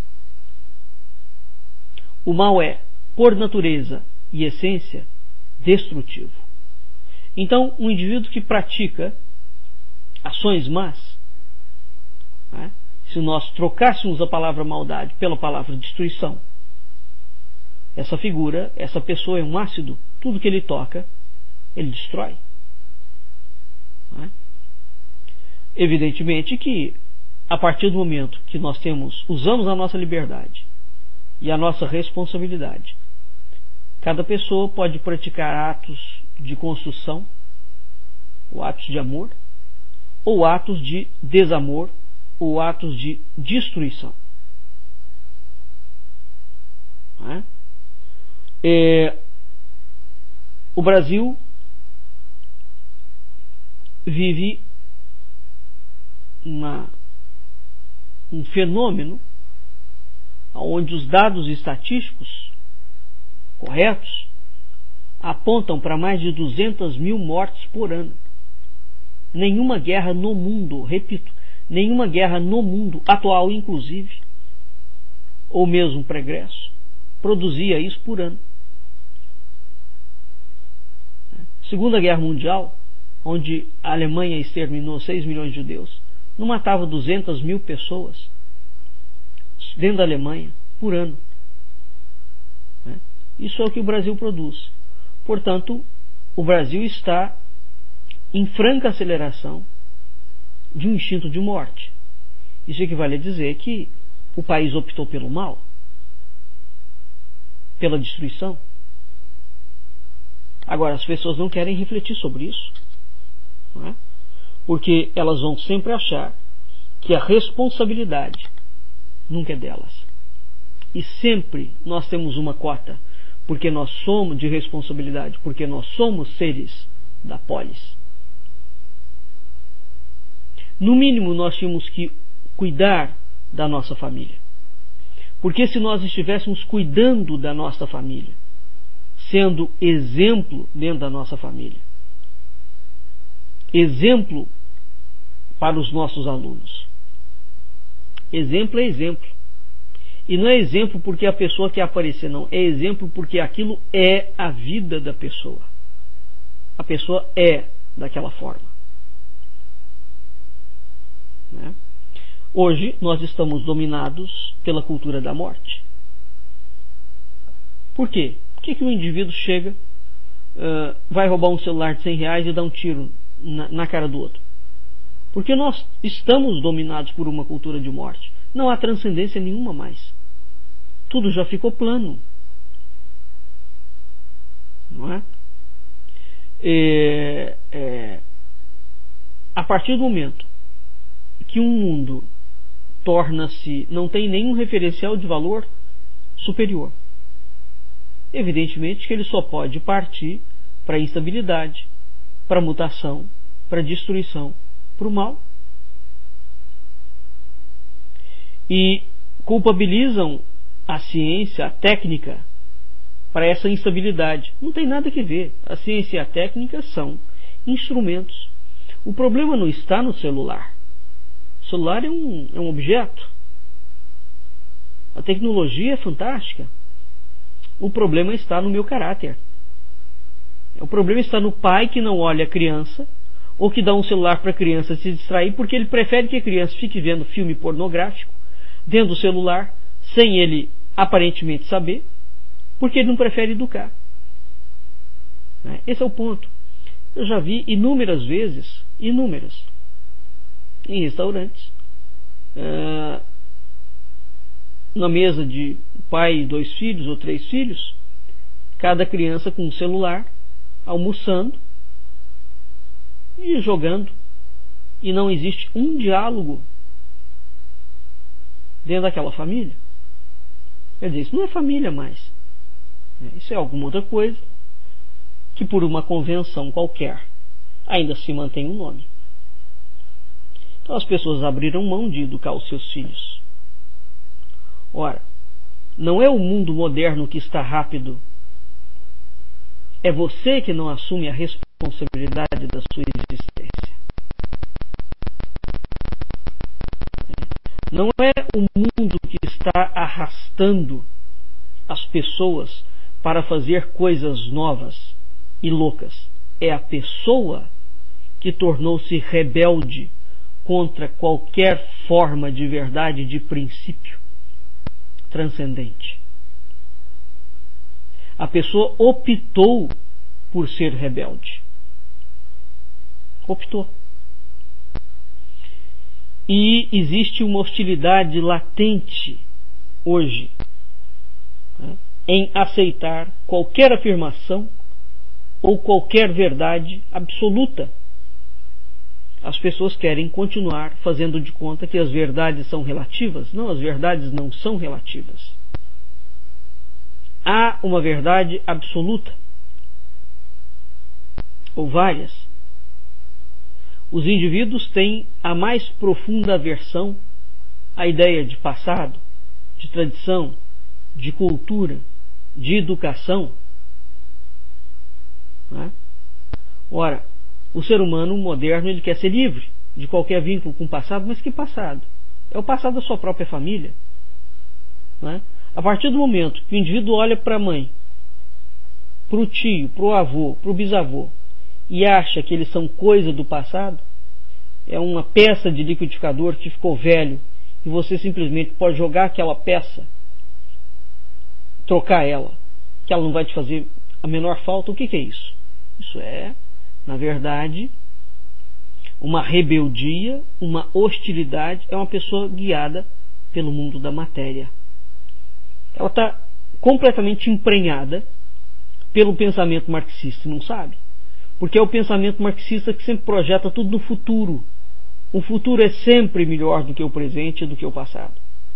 O mal é, por natureza e essência, destrutivo. Então, um indivíduo que pratica ações más, né, se nós trocássemos a palavra maldade pela palavra destruição, essa figura, essa pessoa é um ácido, tudo que ele toca, ele destrói. Né? Evidentemente que, a partir do momento que nós temos, usamos a nossa liberdade e a nossa responsabilidade, cada pessoa pode praticar atos de construção, ou atos de amor, ou atos de desamor, ou atos de destruição. Né? É, o Brasil vive uma, um fenômeno onde os dados estatísticos corretos, apontam para mais de duzentas mil mortes por ano. Nenhuma guerra no mundo, repito, nenhuma guerra no mundo, atual inclusive, ou mesmo pregresso, produzia isso por ano. Segunda Guerra Mundial, onde a Alemanha exterminou seis milhões de judeus, não matava duzentas mil pessoas dentro da Alemanha por ano. Isso é o que o Brasil produz. Portanto, o Brasil está em franca aceleração de um instinto de morte. Isso equivale a dizer que o país optou pelo mal, pela destruição. Agora, as pessoas não querem refletir sobre isso, não é? Porque elas vão sempre achar que a responsabilidade nunca é delas. E sempre nós temos uma cota, porque nós somos de responsabilidade, porque nós somos seres da polis. No mínimo, nós tínhamos que cuidar da nossa família. Porque se nós estivéssemos cuidando da nossa família, sendo exemplo dentro da nossa família, exemplo para os nossos alunos. Exemplo é exemplo. E não é exemplo porque a pessoa quer aparecer, não. É exemplo porque aquilo é a vida da pessoa. A pessoa é daquela forma. Né? Hoje nós estamos dominados pela cultura da morte. Por quê? Por que, que o indivíduo chega, uh, vai roubar um celular de cem reais e dá um tiro na, na cara do outro? Porque nós estamos dominados por uma cultura de morte. Não há transcendência nenhuma mais. Tudo já ficou plano. Não é? É, é, a partir do momento que um mundo torna-se, não tem nenhum referencial de valor superior, evidentemente que ele só pode partir para a instabilidade, para a mutação, para a destruição, para o mal. E culpabilizam a ciência, a técnica, para essa instabilidade. Não tem nada que ver. A ciência e a técnica são instrumentos. O problema não está no celular. O celular é um, é um objeto. A tecnologia é fantástica. O problema está no meu caráter. O problema está no pai que não olha a criança, ou que dá um celular para a criança se distrair, porque ele prefere que a criança fique vendo filme pornográfico dentro do celular, sem ele aparentemente saber, porque ele não prefere educar. Esse é o ponto. Eu já vi inúmeras vezes, inúmeras, em restaurantes, uh, na mesa de pai e dois filhos ou três filhos, cada criança com um celular, almoçando e jogando, e não existe um diálogo dentro daquela família. Quer dizer, isso não é família mais. Isso é alguma outra coisa que por uma convenção qualquer ainda se mantém o nome. Então as pessoas abriram mão de educar os seus filhos. Ora, não é o mundo moderno que está rápido. É você que não assume a responsabilidade da sua existência. Não é o mundo que está arrastando as pessoas para fazer coisas novas e loucas. É a pessoa que tornou-se rebelde contra qualquer forma de verdade, de princípio transcendente. A pessoa optou por ser rebelde. Optou. E existe uma hostilidade latente hoje, né, em aceitar qualquer afirmação ou qualquer verdade absoluta. As pessoas querem continuar fazendo de conta que as verdades são relativas. Não, as verdades não são relativas. Há uma verdade absoluta, ou várias. Os indivíduos têm a mais profunda aversão à ideia de passado, de tradição, de cultura, de educação, né? Ora, o ser humano moderno, ele quer ser livre de qualquer vínculo com o passado, mas que passado? É o passado da sua própria família, né? A partir do momento que o indivíduo olha para a mãe, para o tio, para o avô, para o bisavô, e acha que eles são coisa do passado, é uma peça de liquidificador que ficou velho, e você simplesmente pode jogar aquela peça, trocar ela, que ela não vai te fazer a menor falta. O que que é isso? Isso é, na verdade, uma rebeldia, uma hostilidade, é uma pessoa guiada pelo mundo da matéria. Ela está completamente emprenhada pelo pensamento marxista, não sabe? Porque é o pensamento marxista que sempre projeta tudo no futuro. O futuro é sempre melhor do que o presente e do que o passado.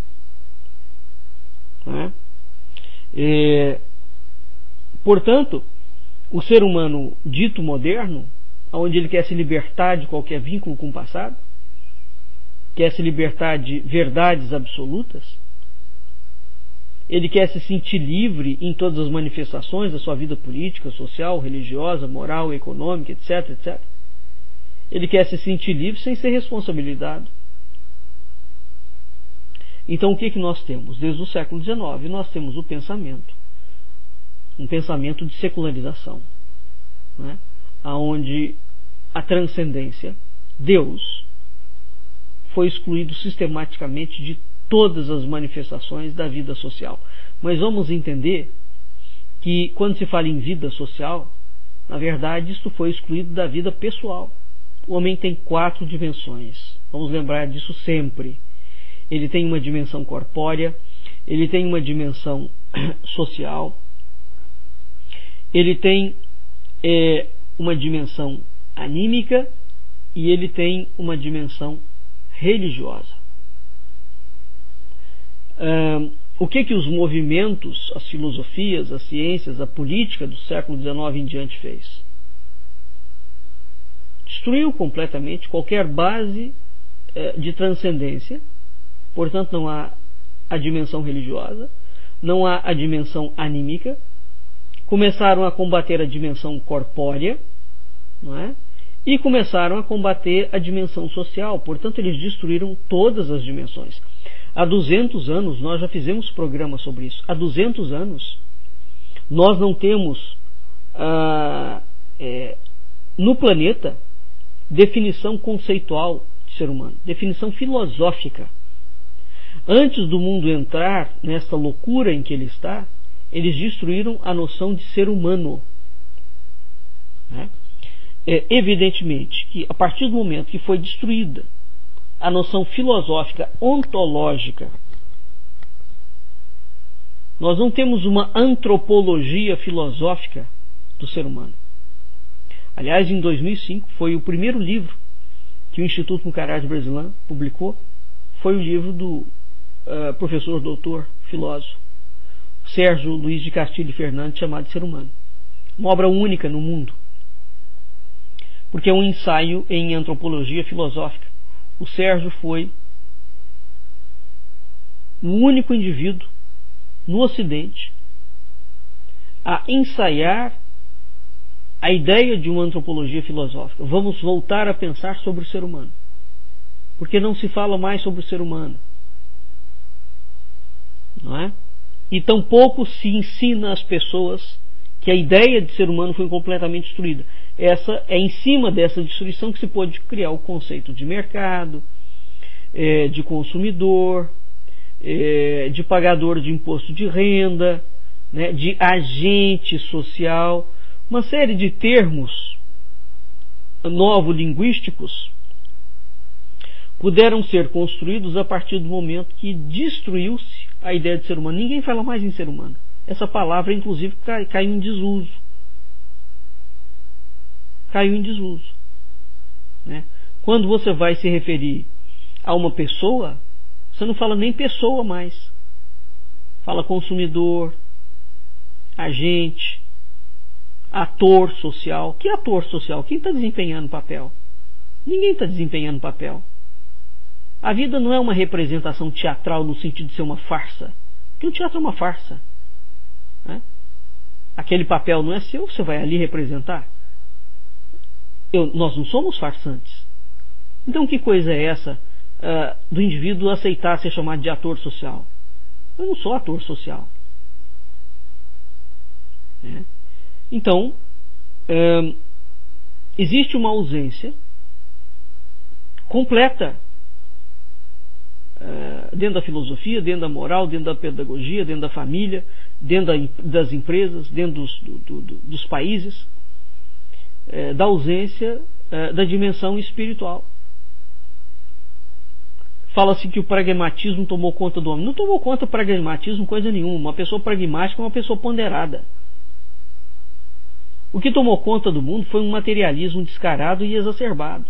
Né? É, portanto, o ser humano dito moderno, onde ele quer se libertar de qualquer vínculo com o passado, quer se libertar de verdades absolutas, ele quer se sentir livre em todas as manifestações da sua vida política, social, religiosa, moral, econômica, etc, etcétera. Ele quer se sentir livre sem ser responsabilizado. Então o que, que nós temos? Desde o século dezenove nós temos o pensamento, um pensamento de secularização, né? Onde a transcendência, Deus, foi excluído sistematicamente de todas as manifestações da vida social. Mas vamos entender que quando se fala em vida social, na verdade isto foi excluído da vida pessoal. O homem tem quatro dimensões, vamos lembrar disso sempre. Ele tem uma dimensão corpórea, ele tem uma dimensão social, ele tem é, uma dimensão anímica e ele tem uma dimensão religiosa. Uh, o que que os movimentos, as filosofias, as ciências, a política do século dezenove em diante fez? Destruiu completamente qualquer base eh, de transcendência. Portanto, não há a dimensão religiosa, não há a dimensão anímica. Começaram a combater a dimensão corpórea, não é? E começaram a combater a dimensão social. Portanto, eles destruíram todas as dimensões. Há duzentos anos, nós já fizemos programa sobre isso. Há duzentos anos, nós não temos ah, é, no planeta definição conceitual de ser humano, definição filosófica. Antes do mundo entrar nessa loucura em que ele está, eles destruíram a noção de ser humano. Né? É, evidentemente que a partir do momento que foi destruída a noção filosófica ontológica, nós não temos uma antropologia filosófica do ser humano. Aliás, em dois mil e cinco foi o primeiro livro que o Instituto Mucará de Bresilã publicou, foi o livro do uh, professor doutor filósofo Sérgio Luiz de Castilho Fernandes, chamado Ser Humano. Uma obra única no mundo, porque é um ensaio em antropologia filosófica. O Sérgio foi o único indivíduo no Ocidente a ensaiar a ideia de uma antropologia filosófica. Vamos voltar a pensar sobre o ser humano, porque não se fala mais sobre o ser humano, não é? E tampouco se ensina às pessoas que a ideia de ser humano foi completamente destruída. Essa é em cima dessa destruição que se pôde criar o conceito de mercado, é, de consumidor, é, de pagador de imposto de renda, né, de agente social, uma série de termos novo-linguísticos puderam ser construídos a partir do momento que destruiu-se a ideia de ser humano. Ninguém fala mais em ser humano. Essa palavra, inclusive, cai, caiu em desuso. Caiu em desuso. Né? Quando você vai se referir a uma pessoa, você não fala nem pessoa mais. Fala consumidor, agente, ator social. Que ator social? Quem está desempenhando papel? Ninguém está desempenhando papel. A vida não é uma representação teatral no sentido de ser uma farsa. Porque o teatro é uma farsa. Né? aquele papel não é seu, você vai ali representar. Eu, nós não somos farsantes. Então que coisa é essa uh, do indivíduo aceitar ser chamado de ator social? Eu não sou ator social. Né? Então, uh, existe uma ausência completa uh, dentro da filosofia, dentro da moral, dentro da pedagogia, dentro da família, dentro da, das empresas, dentro dos, do, do, dos países, uh, da ausência uh, da dimensão espiritual. Fala-se que o pragmatismo tomou conta do homem. Não tomou conta do pragmatismo coisa nenhuma. Uma pessoa pragmática é uma pessoa ponderada. O que tomou conta do mundo foi um materialismo descarado e exacerbado.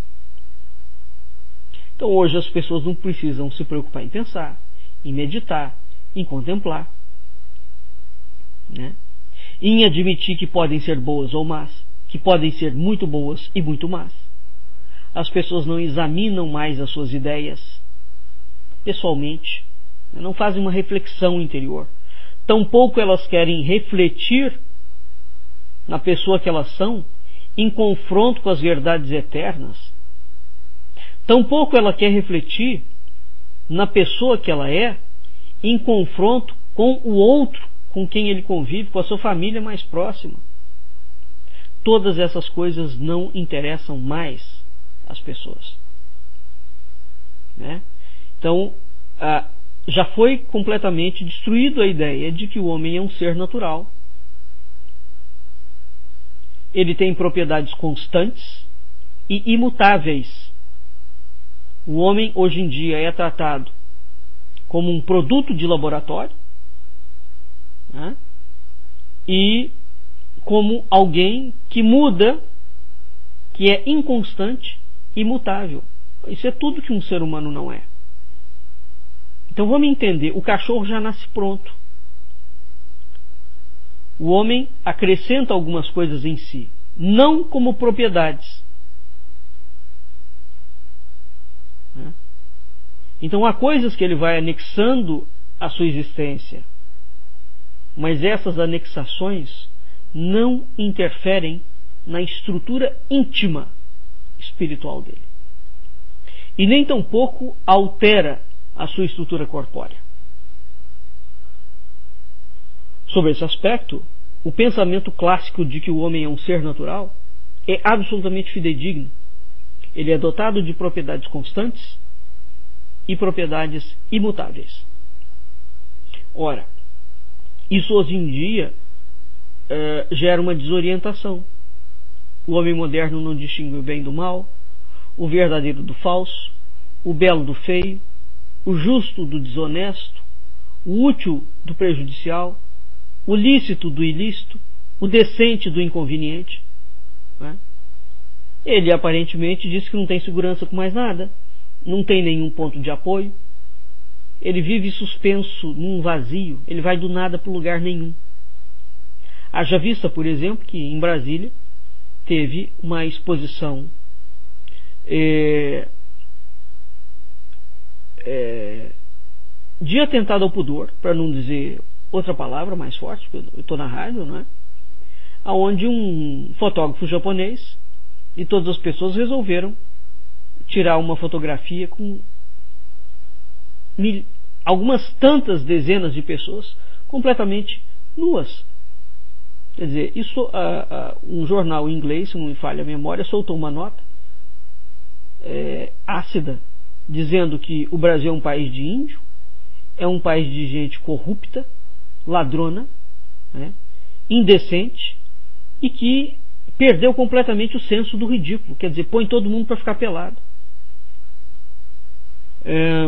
Então hoje as pessoas não precisam se preocupar em pensar, em meditar, em contemplar, né? Em admitir que podem ser boas ou más, que podem ser muito boas e muito más. As pessoas não examinam mais as suas ideias pessoalmente, não fazem uma reflexão interior. Tampouco elas querem refletir na pessoa que elas são, em confronto com as verdades eternas. Tampouco ela quer refletir na pessoa que ela é, em confronto com o outro com quem ele convive, com a sua família mais próxima. Todas essas coisas não interessam mais as pessoas. Né? Então, ah, já foi completamente destruído a ideia de que o homem é um ser natural. Ele tem propriedades constantes e imutáveis. O homem hoje em dia é tratado como um produto de laboratório, né? E como alguém que muda, que é inconstante, imutável. Isso é tudo que um ser humano não é. Então vamos entender, o cachorro já nasce pronto. O homem acrescenta algumas coisas em si, não como propriedades. Né? Então há coisas que ele vai anexando à sua existência, mas essas anexações não interferem na estrutura íntima espiritual dele. E nem tampouco altera a sua estrutura corpórea. Sobre esse aspecto, o pensamento clássico de que o homem é um ser natural é absolutamente fidedigno. Ele é dotado de propriedades constantes e propriedades imutáveis. Ora, isso hoje em dia uh, gera uma desorientação. O homem moderno não distingue o bem do mal, o verdadeiro do falso, o belo do feio, o justo do desonesto, o útil do prejudicial, o lícito do ilícito, o decente do inconveniente. Né? Ele aparentemente diz que não tem segurança com mais nada, não tem nenhum ponto de apoio, ele vive suspenso num vazio, ele vai do nada para lugar nenhum. Haja vista, por exemplo, que em Brasília teve uma exposição é, é, de atentado ao pudor, para não dizer outra palavra mais forte, porque eu estou na rádio, não é? Onde um fotógrafo japonês e todas as pessoas resolveram tirar uma fotografia com mil, algumas tantas dezenas de pessoas completamente nuas. Quer dizer, isso, uh, uh, um jornal inglês, se não me falha a memória, soltou uma nota é, ácida, dizendo que o Brasil é um país de índio, é um país de gente corrupta, ladrona, né, indecente, e que perdeu completamente o senso do ridículo. Quer dizer, põe todo mundo para ficar pelado. É,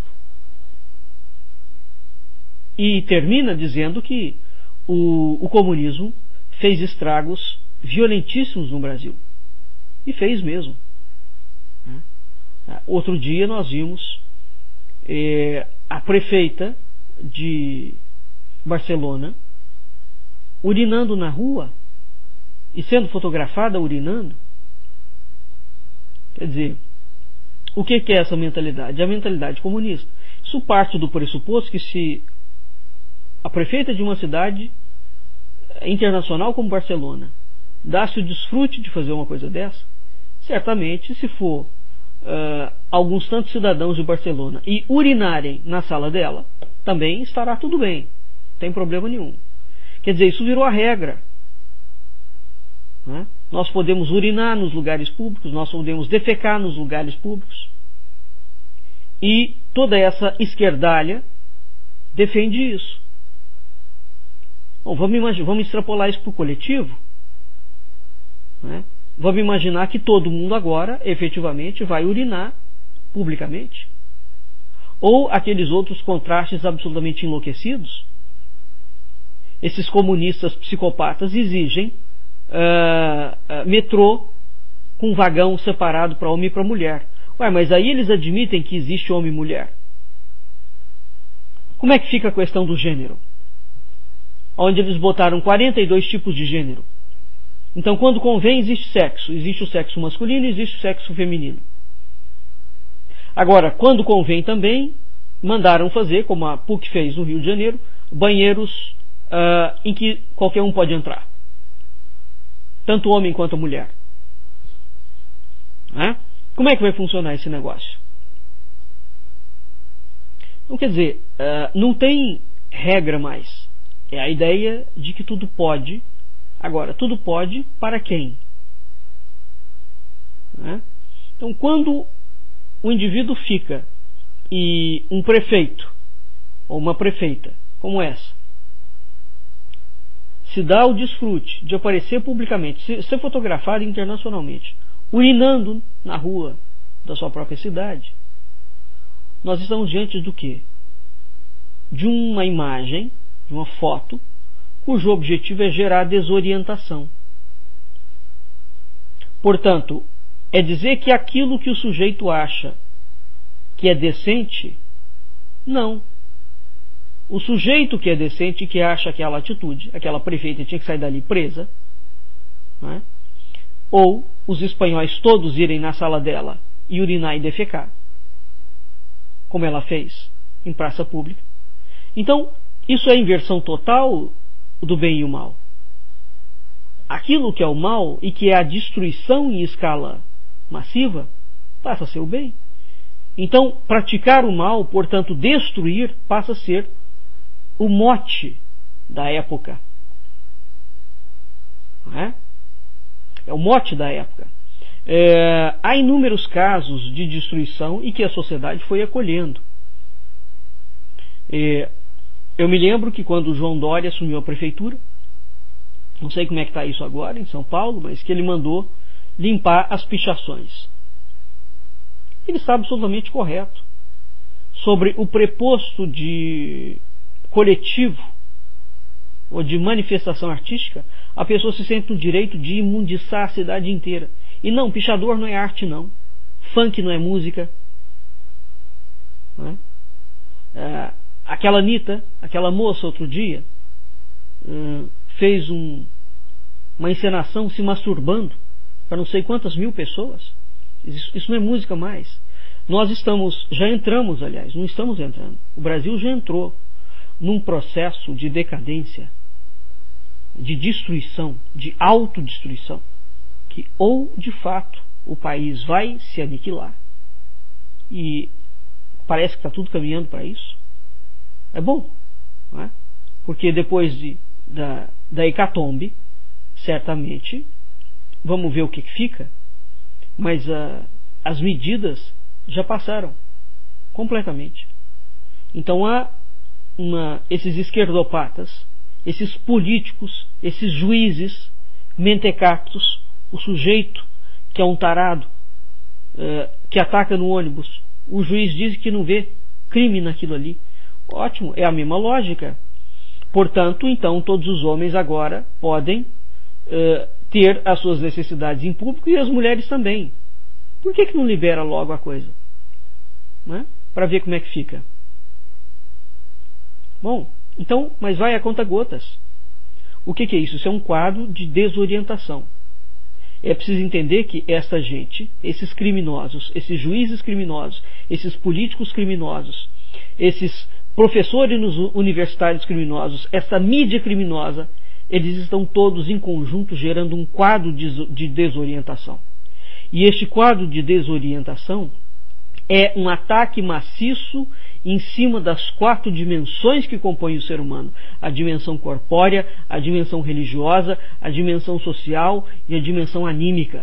e termina dizendo que o, o comunismo fez estragos violentíssimos no Brasil. E fez mesmo. Né? Outro dia nós vimos é, a prefeita de Barcelona urinando na rua e sendo fotografada urinando. Quer dizer, o que é essa mentalidade? É a mentalidade comunista. Isso parte do pressuposto que se a prefeita de uma cidade internacional como Barcelona dá-se o desfrute de fazer uma coisa dessa, certamente, se for uh, alguns tantos cidadãos de Barcelona e urinarem na sala dela, também estará tudo bem, não tem problema nenhum. Quer dizer, isso virou a regra. Né? Nós podemos urinar nos lugares públicos, nós podemos defecar nos lugares públicos. E toda essa esquerdalha defende isso. Bom, vamos, imaginar, vamos extrapolar isso para o coletivo. Né? Vamos imaginar que todo mundo agora, efetivamente, vai urinar publicamente. Ou aqueles outros contrastes absolutamente enlouquecidos. Esses comunistas psicopatas exigem uh, uh, metrô com vagão separado para homem e para mulher. Ué, mas aí eles admitem que existe homem e mulher. Como é que fica a questão do gênero? Onde eles botaram quarenta e dois tipos de gênero. Então, quando convém, existe sexo. Existe o sexo masculino e existe o sexo feminino. Agora, quando convém também, mandaram fazer, como a P U C fez no Rio de Janeiro, banheiros uh, em que qualquer um pode entrar. Tanto homem quanto mulher. Né? Como é que vai funcionar esse negócio? Então, quer dizer, uh, não tem regra mais. É a ideia de que tudo pode. Agora, tudo pode para quem? Né? Então, quando o indivíduo fica e um prefeito ou uma prefeita como essa se dá o desfrute de aparecer publicamente, ser fotografado internacionalmente, urinando na rua da sua própria cidade, nós estamos diante do quê? De uma imagem, de uma foto, cujo objetivo é gerar desorientação. Portanto, é dizer que aquilo que o sujeito acha que é decente, não. O sujeito que é decente, que acha aquela atitude, aquela prefeita tinha que sair dali presa, né? Ou os espanhóis todos irem na sala dela e urinar e defecar, como ela fez em praça pública. Então, isso é inversão total do bem e o mal. Aquilo que é o mal e que é a destruição em escala massiva, passa a ser o bem. Então, praticar o mal, portanto, destruir, passa a ser o mote da época. Não é? É o mote da época. É, há inúmeros casos de destruição e que a sociedade foi acolhendo. É, eu me lembro que quando o João Dória assumiu a prefeitura, não sei como é que está isso agora em São Paulo, mas que ele mandou limpar as pichações. Ele está absolutamente correto. Sobre o preposto de coletivo ou de manifestação artística, a pessoa se sente no direito de imundiçar a cidade inteira. E não, pichador não é arte não. Funk não é música. Não é? É, aquela Anitta, aquela moça outro dia, é, fez um, uma encenação se masturbando para não sei quantas mil pessoas. Isso, isso não é música mais. Nós estamos, já entramos, aliás, não estamos entrando. O Brasil já entrou num processo de decadência, de destruição, de autodestruição, que ou de fato o país vai se aniquilar, e parece que está tudo caminhando para isso. É bom, não é? Porque depois de, da, da hecatombe, certamente, vamos ver o que, que fica, mas uh, as medidas já passaram completamente. Então há uma, esses esquerdopatas, esses políticos, esses juízes mentecaptos, o sujeito que é um tarado, uh, que ataca no ônibus, o juiz diz que não vê crime naquilo ali. Ótimo, é a mesma lógica. Portanto, então, todos os homens agora podem uh, ter as suas necessidades em público e as mulheres também. Por que que não libera logo a coisa? Não é? Para ver como é que fica. Bom, então, mas vai a conta gotas. O que que é isso? Isso é um quadro de desorientação. É preciso entender que esta gente, esses criminosos, esses juízes criminosos, esses políticos criminosos, esses professores universitários criminosos, essa mídia criminosa, eles estão todos em conjunto gerando um quadro de desorientação. E este quadro de desorientação é um ataque maciço em cima das quatro dimensões que compõem o ser humano: a dimensão corpórea, a dimensão religiosa, a dimensão social e a dimensão anímica.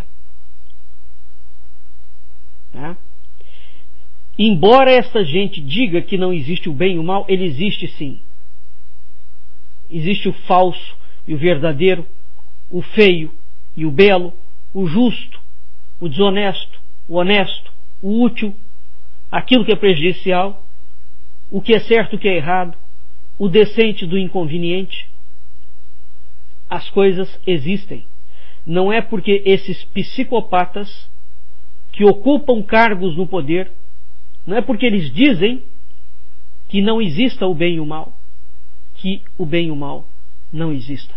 Tá? Embora esta gente diga que não existe o bem e o mal, ele existe sim. Existe o falso e o verdadeiro, o feio e o belo, o justo, o desonesto, o honesto, o útil, aquilo que é prejudicial, o que é certo e o que é errado, o decente do inconveniente. As coisas existem. Não é porque esses psicopatas que ocupam cargos no poder, não é porque eles dizem que não exista o bem e o mal, que o bem e o mal não exista.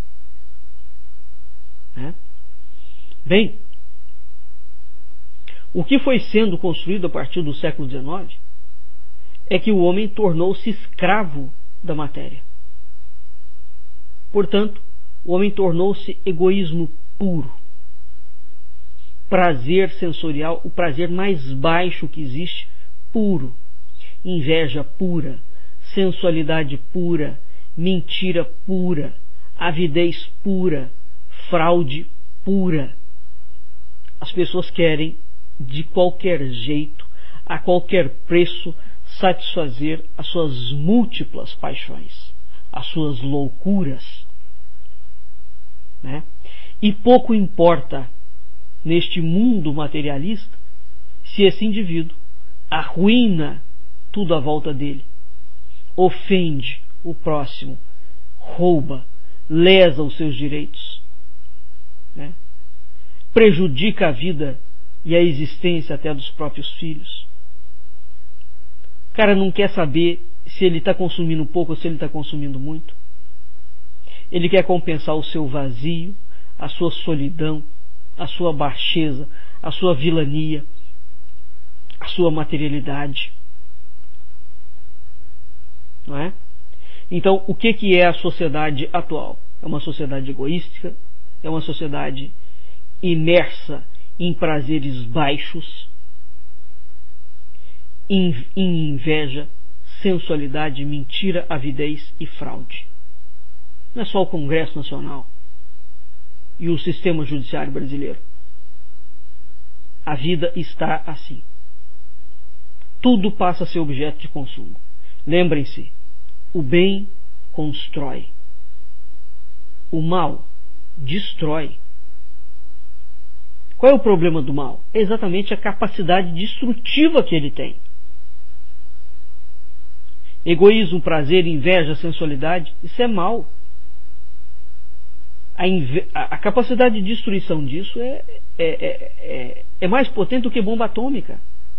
É? Bem, o que foi sendo construído a partir do século dezenove é que o homem tornou-se escravo da matéria. Portanto, o homem tornou-se egoísmo puro. Prazer sensorial, o prazer mais baixo que existe, puro. Inveja pura, sensualidade pura, mentira pura, avidez pura, fraude pura. As pessoas querem, de qualquer jeito, a qualquer preço, satisfazer as suas múltiplas paixões, as suas loucuras. Né? E pouco importa, neste mundo materialista, se esse indivíduo arruína tudo à volta dele, ofende o próximo, rouba, lesa os seus direitos, né? Prejudica a vida e a existência até dos próprios filhos. O cara não quer saber se ele está consumindo pouco ou se ele está consumindo muito. Ele quer compensar o seu vazio, a sua solidão, a sua baixeza, a sua vilania, a sua materialidade. Não é? Então, o que, que é a sociedade atual? É uma sociedade egoística, é uma sociedade imersa em prazeres baixos, em, em inveja, sensualidade, mentira, avidez e fraude. Não é só o Congresso Nacional e o sistema judiciário brasileiro. A vida está assim. Tudo passa a ser objeto de consumo. Lembrem-se, o bem constrói, o mal destrói. Qual é o problema do mal? É exatamente a capacidade destrutiva que ele tem. Egoísmo, prazer, inveja, sensualidade, isso é mal. A, inve... a capacidade de destruição disso é, é, é, é, é mais potente do que bomba atômica.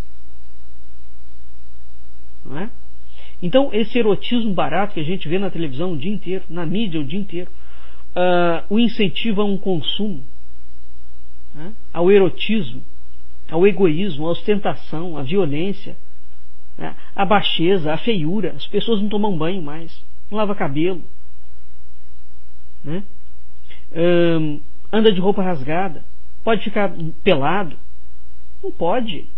Não é? Então, esse erotismo barato que a gente vê na televisão o dia inteiro, na mídia o dia inteiro, uh, o incentiva a um consumo, né? Ao erotismo, ao egoísmo, à ostentação, à violência, né? À baixeza, à feiura. As pessoas não tomam banho mais, não lavam cabelo, né? Um, anda de roupa rasgada, pode ficar pelado, não pode,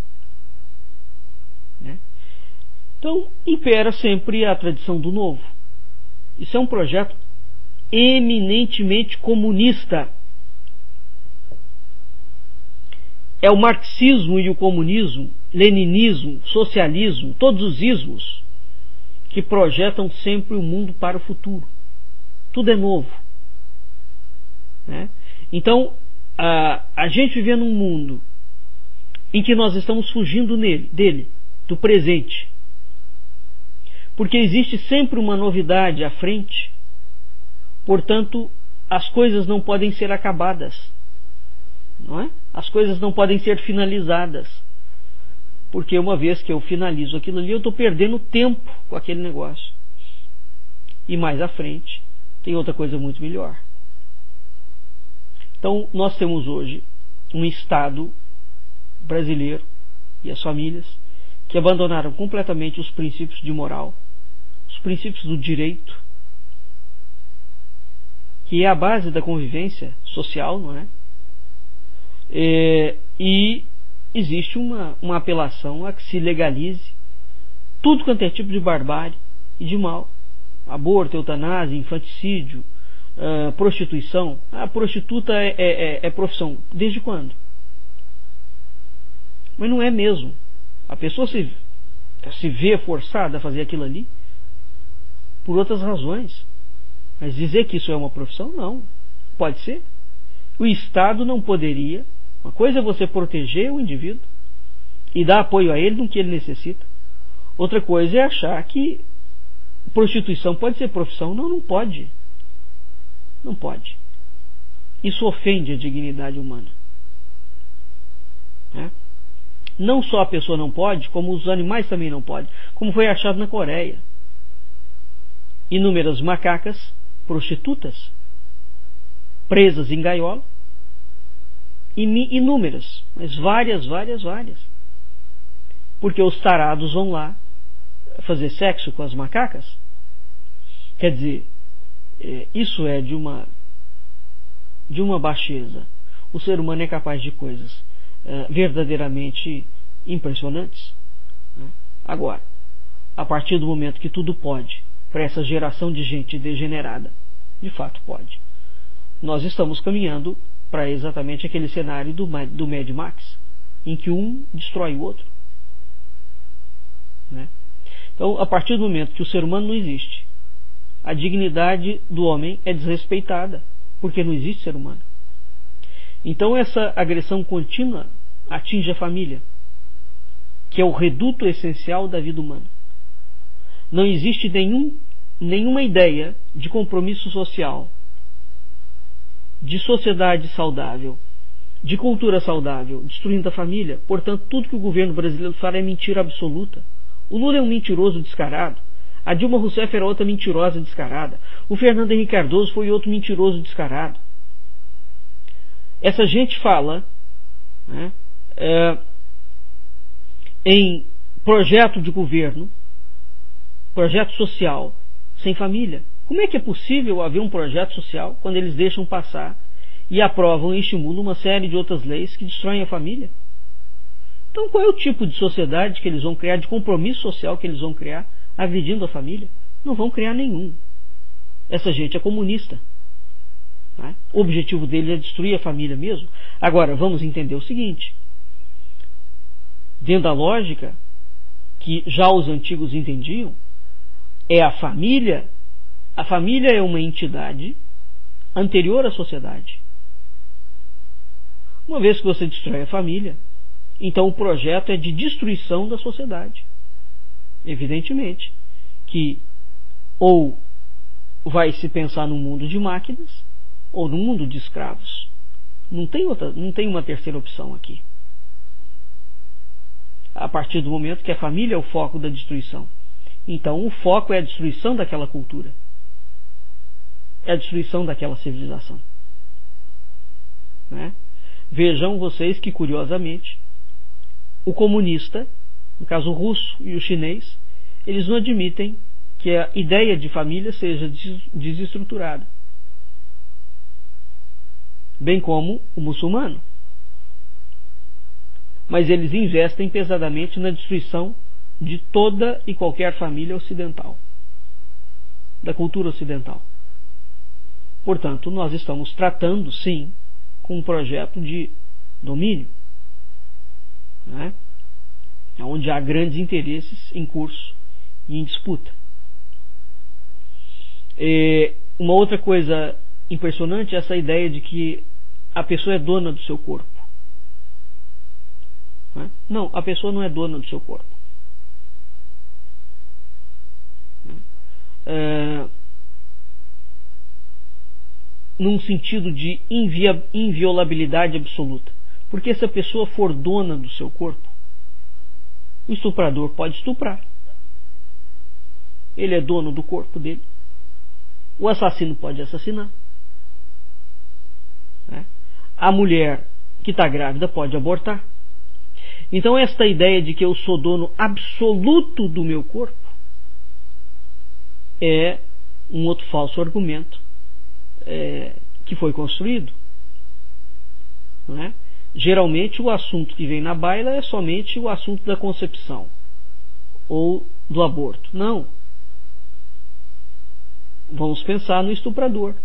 né? Então impera sempre a tradição do novo. Isso é um projeto eminentemente comunista. É o marxismo e o comunismo, leninismo, socialismo, todos os ismos que projetam sempre o mundo para o futuro. Tudo é novo. Né? Então, a, a gente vive num mundo em que nós estamos fugindo nele, dele, do presente. Porque existe sempre uma novidade à frente, portanto, as coisas não podem ser acabadas. Não é? As coisas não podem ser finalizadas. Porque uma vez que eu finalizo aquilo ali, eu estou perdendo tempo com aquele negócio. E mais à frente, tem outra coisa muito melhor. Então, nós temos hoje um Estado brasileiro e as famílias que abandonaram completamente os princípios de moral, os princípios do direito, que é a base da convivência social, não é? É, e existe uma, uma apelação a que se legalize tudo quanto é tipo de barbárie e de mal. Aborto, eutanásia, infanticídio, uh, prostituição. A prostituta é, é, é profissão. Desde quando? Mas não é mesmo. A pessoa se, se vê forçada a fazer aquilo ali por outras razões. Mas dizer que isso é uma profissão, não. Pode ser. O Estado não poderia. Uma coisa é você proteger o indivíduo e dar apoio a ele no que ele necessita. Outra coisa é achar que prostituição pode ser profissão. Não, não pode. Não pode. Isso ofende a dignidade humana. É? Não só a pessoa não pode, como os animais também não podem. Como foi achado na Coreia. Inúmeras macacas prostitutas presas em gaiola. Inúmeras, mas várias, várias, várias. Porque os tarados vão lá fazer sexo com as macacas. Quer dizer, isso é de uma de uma baixeza. O ser humano é capaz de coisas uh, verdadeiramente impressionantes. Né? Agora, a partir do momento que tudo pode, para essa geração de gente degenerada, de fato pode. Nós estamos caminhando para exatamente aquele cenário do, do Mad Max, em que um destrói o outro. Né? Então, a partir do momento que o ser humano não existe, a dignidade do homem é desrespeitada, porque não existe ser humano. Então, essa agressão contínua atinge a família, que é o reduto essencial da vida humana. Não existe nenhum, nenhuma ideia de compromisso social, de sociedade saudável, de cultura saudável, destruindo a família. Portanto, tudo que o governo brasileiro fala é mentira absoluta. O Lula é um mentiroso descarado. A Dilma Rousseff era outra mentirosa descarada. O Fernando Henrique Cardoso foi outro mentiroso descarado. Essa gente fala, né, é, em projeto de governo, projeto social, sem família. Como é que é possível haver um projeto social quando eles deixam passar e aprovam e estimulam uma série de outras leis que destroem a família? Então, qual é o tipo de sociedade que eles vão criar, de compromisso social que eles vão criar, agredindo a família? Não vão criar nenhum. Essa gente é comunista. Né? O objetivo deles é destruir a família mesmo. Agora, vamos entender o seguinte. Dentro da lógica que já os antigos entendiam, é a família. A família é uma entidade anterior à sociedade. Uma vez que você destrói a família, então o projeto é de destruição da sociedade. Evidentemente que ou vai se pensar num mundo de máquinas ou num mundo de escravos. Não tem outra, não tem uma terceira opção aqui. A partir do momento que a família é o foco da destruição. Então o foco é a destruição daquela cultura. É a destruição daquela civilização. Né? Vejam vocês que, curiosamente, o comunista, no caso o russo e o chinês, eles não admitem que a ideia de família seja desestruturada. Bem como o muçulmano. Mas eles investem pesadamente na destruição de toda e qualquer família ocidental, da cultura ocidental. Portanto, nós estamos tratando, sim, com um projeto de domínio, né? Onde há grandes interesses em curso e em disputa. E uma outra coisa impressionante é essa ideia de que a pessoa é dona do seu corpo. Né? Não, a pessoa não é dona do seu corpo. É, num sentido de invia, inviolabilidade absoluta. Porque se a pessoa for dona do seu corpo, o estuprador pode estuprar. Ele é dono do corpo dele. O assassino pode assassinar. Né? A mulher que está grávida pode abortar. Então esta ideia de que eu sou dono absoluto do meu corpo é um outro falso argumento é, que foi construído. Não é? Geralmente o assunto que vem na baila é somente o assunto da concepção ou do aborto. Não. Vamos pensar no estuprador.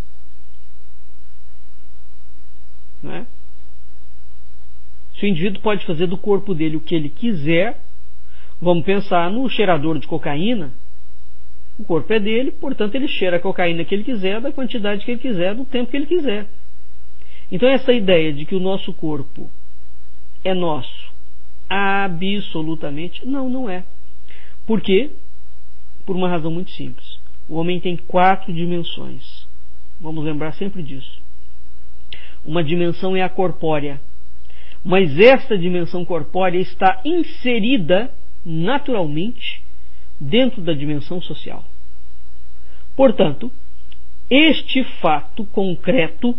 Não é? Se o indivíduo pode fazer do corpo dele o que ele quiser, vamos pensar no cheirador de cocaína. O corpo é dele, portanto ele cheira a cocaína que ele quiser, da quantidade que ele quiser, do tempo que ele quiser. Então essa ideia de que o nosso corpo é nosso, absolutamente, não, não é. Por quê? Por uma razão muito simples. O homem tem quatro dimensões. Vamos lembrar sempre disso. Uma dimensão é a corpórea. Mas esta dimensão corpórea está inserida naturalmente dentro da dimensão social. Portanto, este fato concreto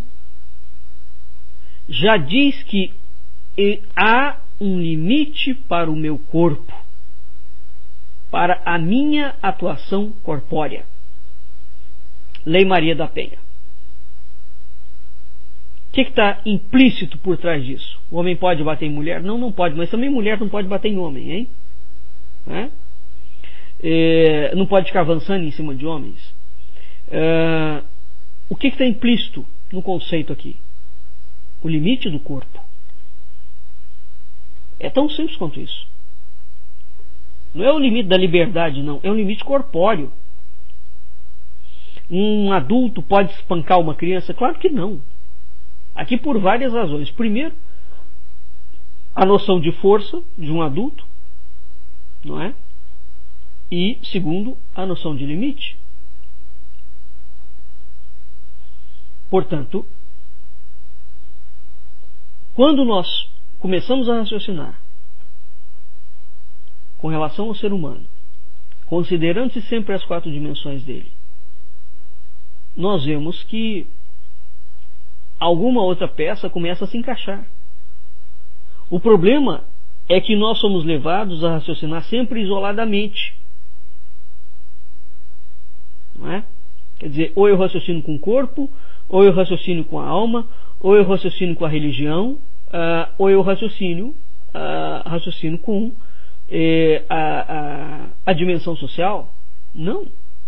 já diz que há um limite para o meu corpo, para a minha atuação corpórea. Lei Maria da Penha. O que está implícito por trás disso? O homem pode bater em mulher? Não, não pode, mas também mulher não pode bater em homem, hein? É? É, não pode ficar avançando em cima de homens. É, o que está implícito no conceito aqui? O limite do corpo. É tão simples quanto isso. Não é o limite da liberdade, não. É um limite corpóreo. Um adulto pode espancar uma criança? Claro que não. Aqui por várias razões. Primeiro, a noção de força de um adulto, não é? E segundo, a noção de limite. Portanto, quando nós começamos a raciocinar com relação ao ser humano, considerando-se sempre as quatro dimensões dele, nós vemos que alguma outra peça começa a se encaixar. O problema é que nós somos levados a raciocinar sempre isoladamente. Não é? Quer dizer, ou eu raciocino com o corpo, ou eu raciocino com a alma, ou eu raciocino com a religião, uh, ou eu raciocino, uh, raciocino com eh, a, a, a dimensão social. Não.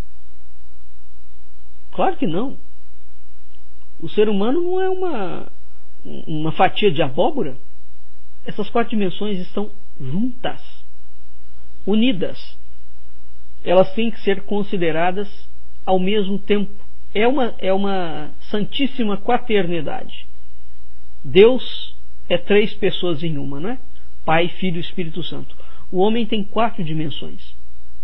Claro que não. O ser humano não é uma, uma fatia de abóbora. Essas quatro dimensões estão juntas, unidas. Elas têm que ser consideradas ao mesmo tempo. É uma, é uma santíssima quaternidade. Deus é três pessoas em uma, não é? Pai, Filho e Espírito Santo. O homem tem quatro dimensões.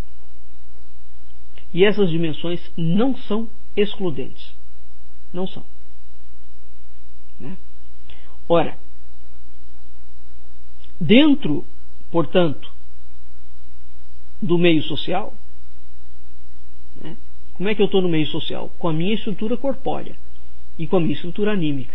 E essas dimensões não são excludentes. Não são. Né? Ora, dentro, portanto, do meio social, né? Como é que eu estou no meio social? Com a minha estrutura corpórea e com a minha estrutura anímica.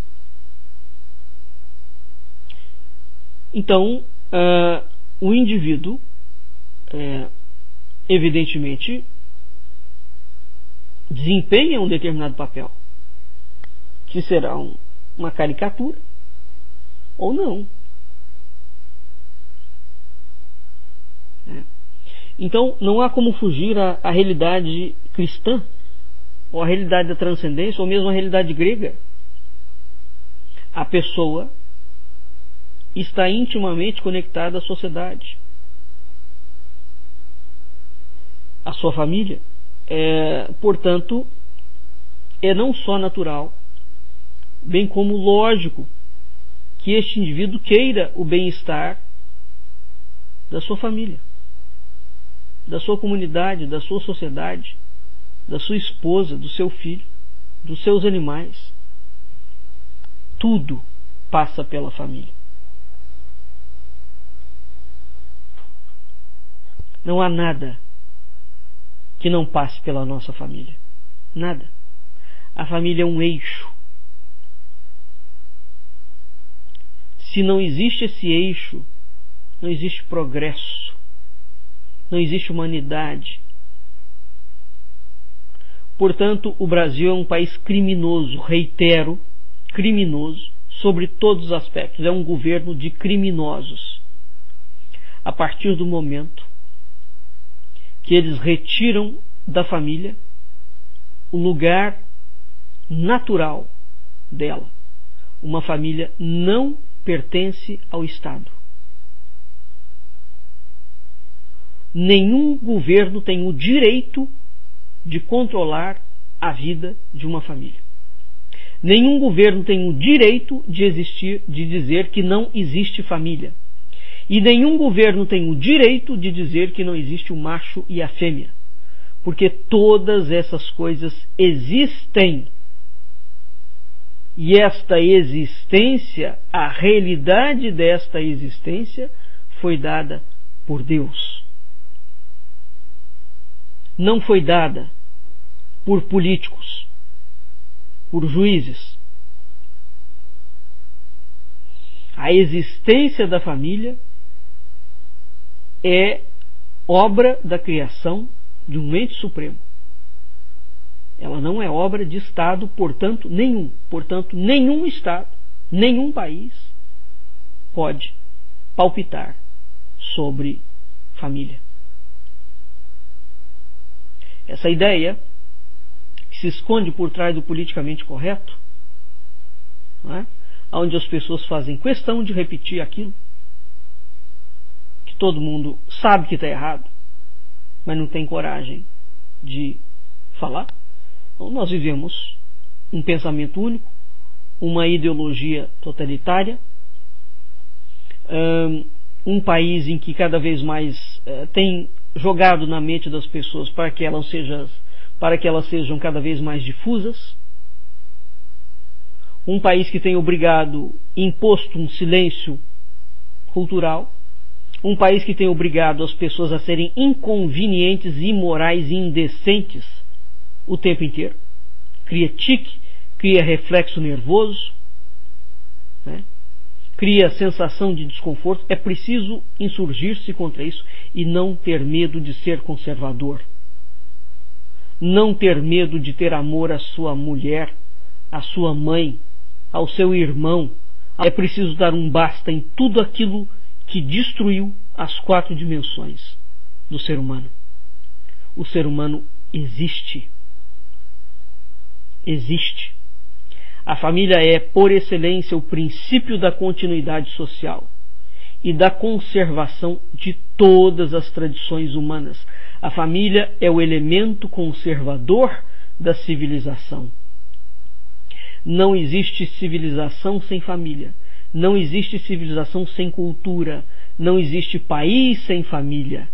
Então, uh, o indivíduo, uh, evidentemente, desempenha um determinado papel, que será um, uma caricatura ou não. É. Então, não há como fugir à, à realidade cristã, ou à realidade da transcendência, ou mesmo à realidade grega. A pessoa está intimamente conectada à sociedade, à sua família. É, portanto, é não só natural, bem como lógico, que este indivíduo queira o bem-estar da sua família, da sua comunidade, da sua sociedade, da sua esposa, do seu filho, dos seus animais. Tudo passa pela família. Não há nada que não passe pela nossa família. Nada. A família é um eixo. Se não existe esse eixo, não existe progresso, não existe humanidade. Portanto, o Brasil é um país criminoso, reitero, criminoso, sobre todos os aspectos. É um governo de criminosos. A partir do momento que eles retiram da família o lugar natural dela. Uma família não pertence ao Estado. Nenhum governo tem o direito de controlar a vida de uma família. Nenhum governo tem o direito de existir, de dizer que não existe família. E nenhum governo tem o direito de dizer que não existe o macho e a fêmea. Porque todas essas coisas existem. E esta existência, a realidade desta existência, foi dada por Deus. Não foi dada por políticos, por juízes. A existência da família é obra da criação de um ente supremo. Ela não é obra de Estado, portanto, nenhum. Portanto, nenhum Estado, nenhum país pode palpitar sobre família. Essa ideia que se esconde por trás do politicamente correto, não é? Onde as pessoas fazem questão de repetir aquilo que todo mundo sabe que está errado, mas não tem coragem de falar. Então, nós vivemos um pensamento único, uma ideologia totalitária, um país em que cada vez mais uh, tem jogado na mente das pessoas para que elas sejam, para que elas sejam cada vez mais difusas, um país que tem obrigado, imposto um silêncio cultural, um país que tem obrigado as pessoas a serem inconvenientes, imorais e indecentes o tempo inteiro. Cria tique, cria reflexo nervoso, né? Cria sensação de desconforto. É preciso insurgir-se contra isso e não ter medo de ser conservador. Não ter medo de ter amor à sua mulher, à sua mãe, ao seu irmão. É preciso dar um basta em tudo aquilo que destruiu as quatro dimensões do ser humano. O ser humano existe. Existe. A família é, por excelência, o princípio da continuidade social e da conservação de todas as tradições humanas. A família é o elemento conservador da civilização. Não existe civilização sem família. Não existe civilização sem cultura. Não existe país sem família.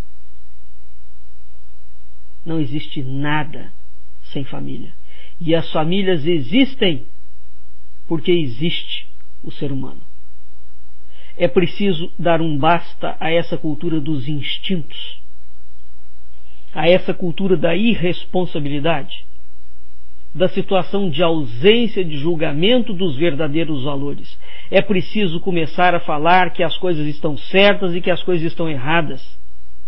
Não existe nada sem família. E as famílias existem porque existe o ser humano. É preciso dar um basta a essa cultura dos instintos, a essa cultura da irresponsabilidade, da situação de ausência de julgamento dos verdadeiros valores. É preciso começar a falar que as coisas estão certas e que as coisas estão erradas.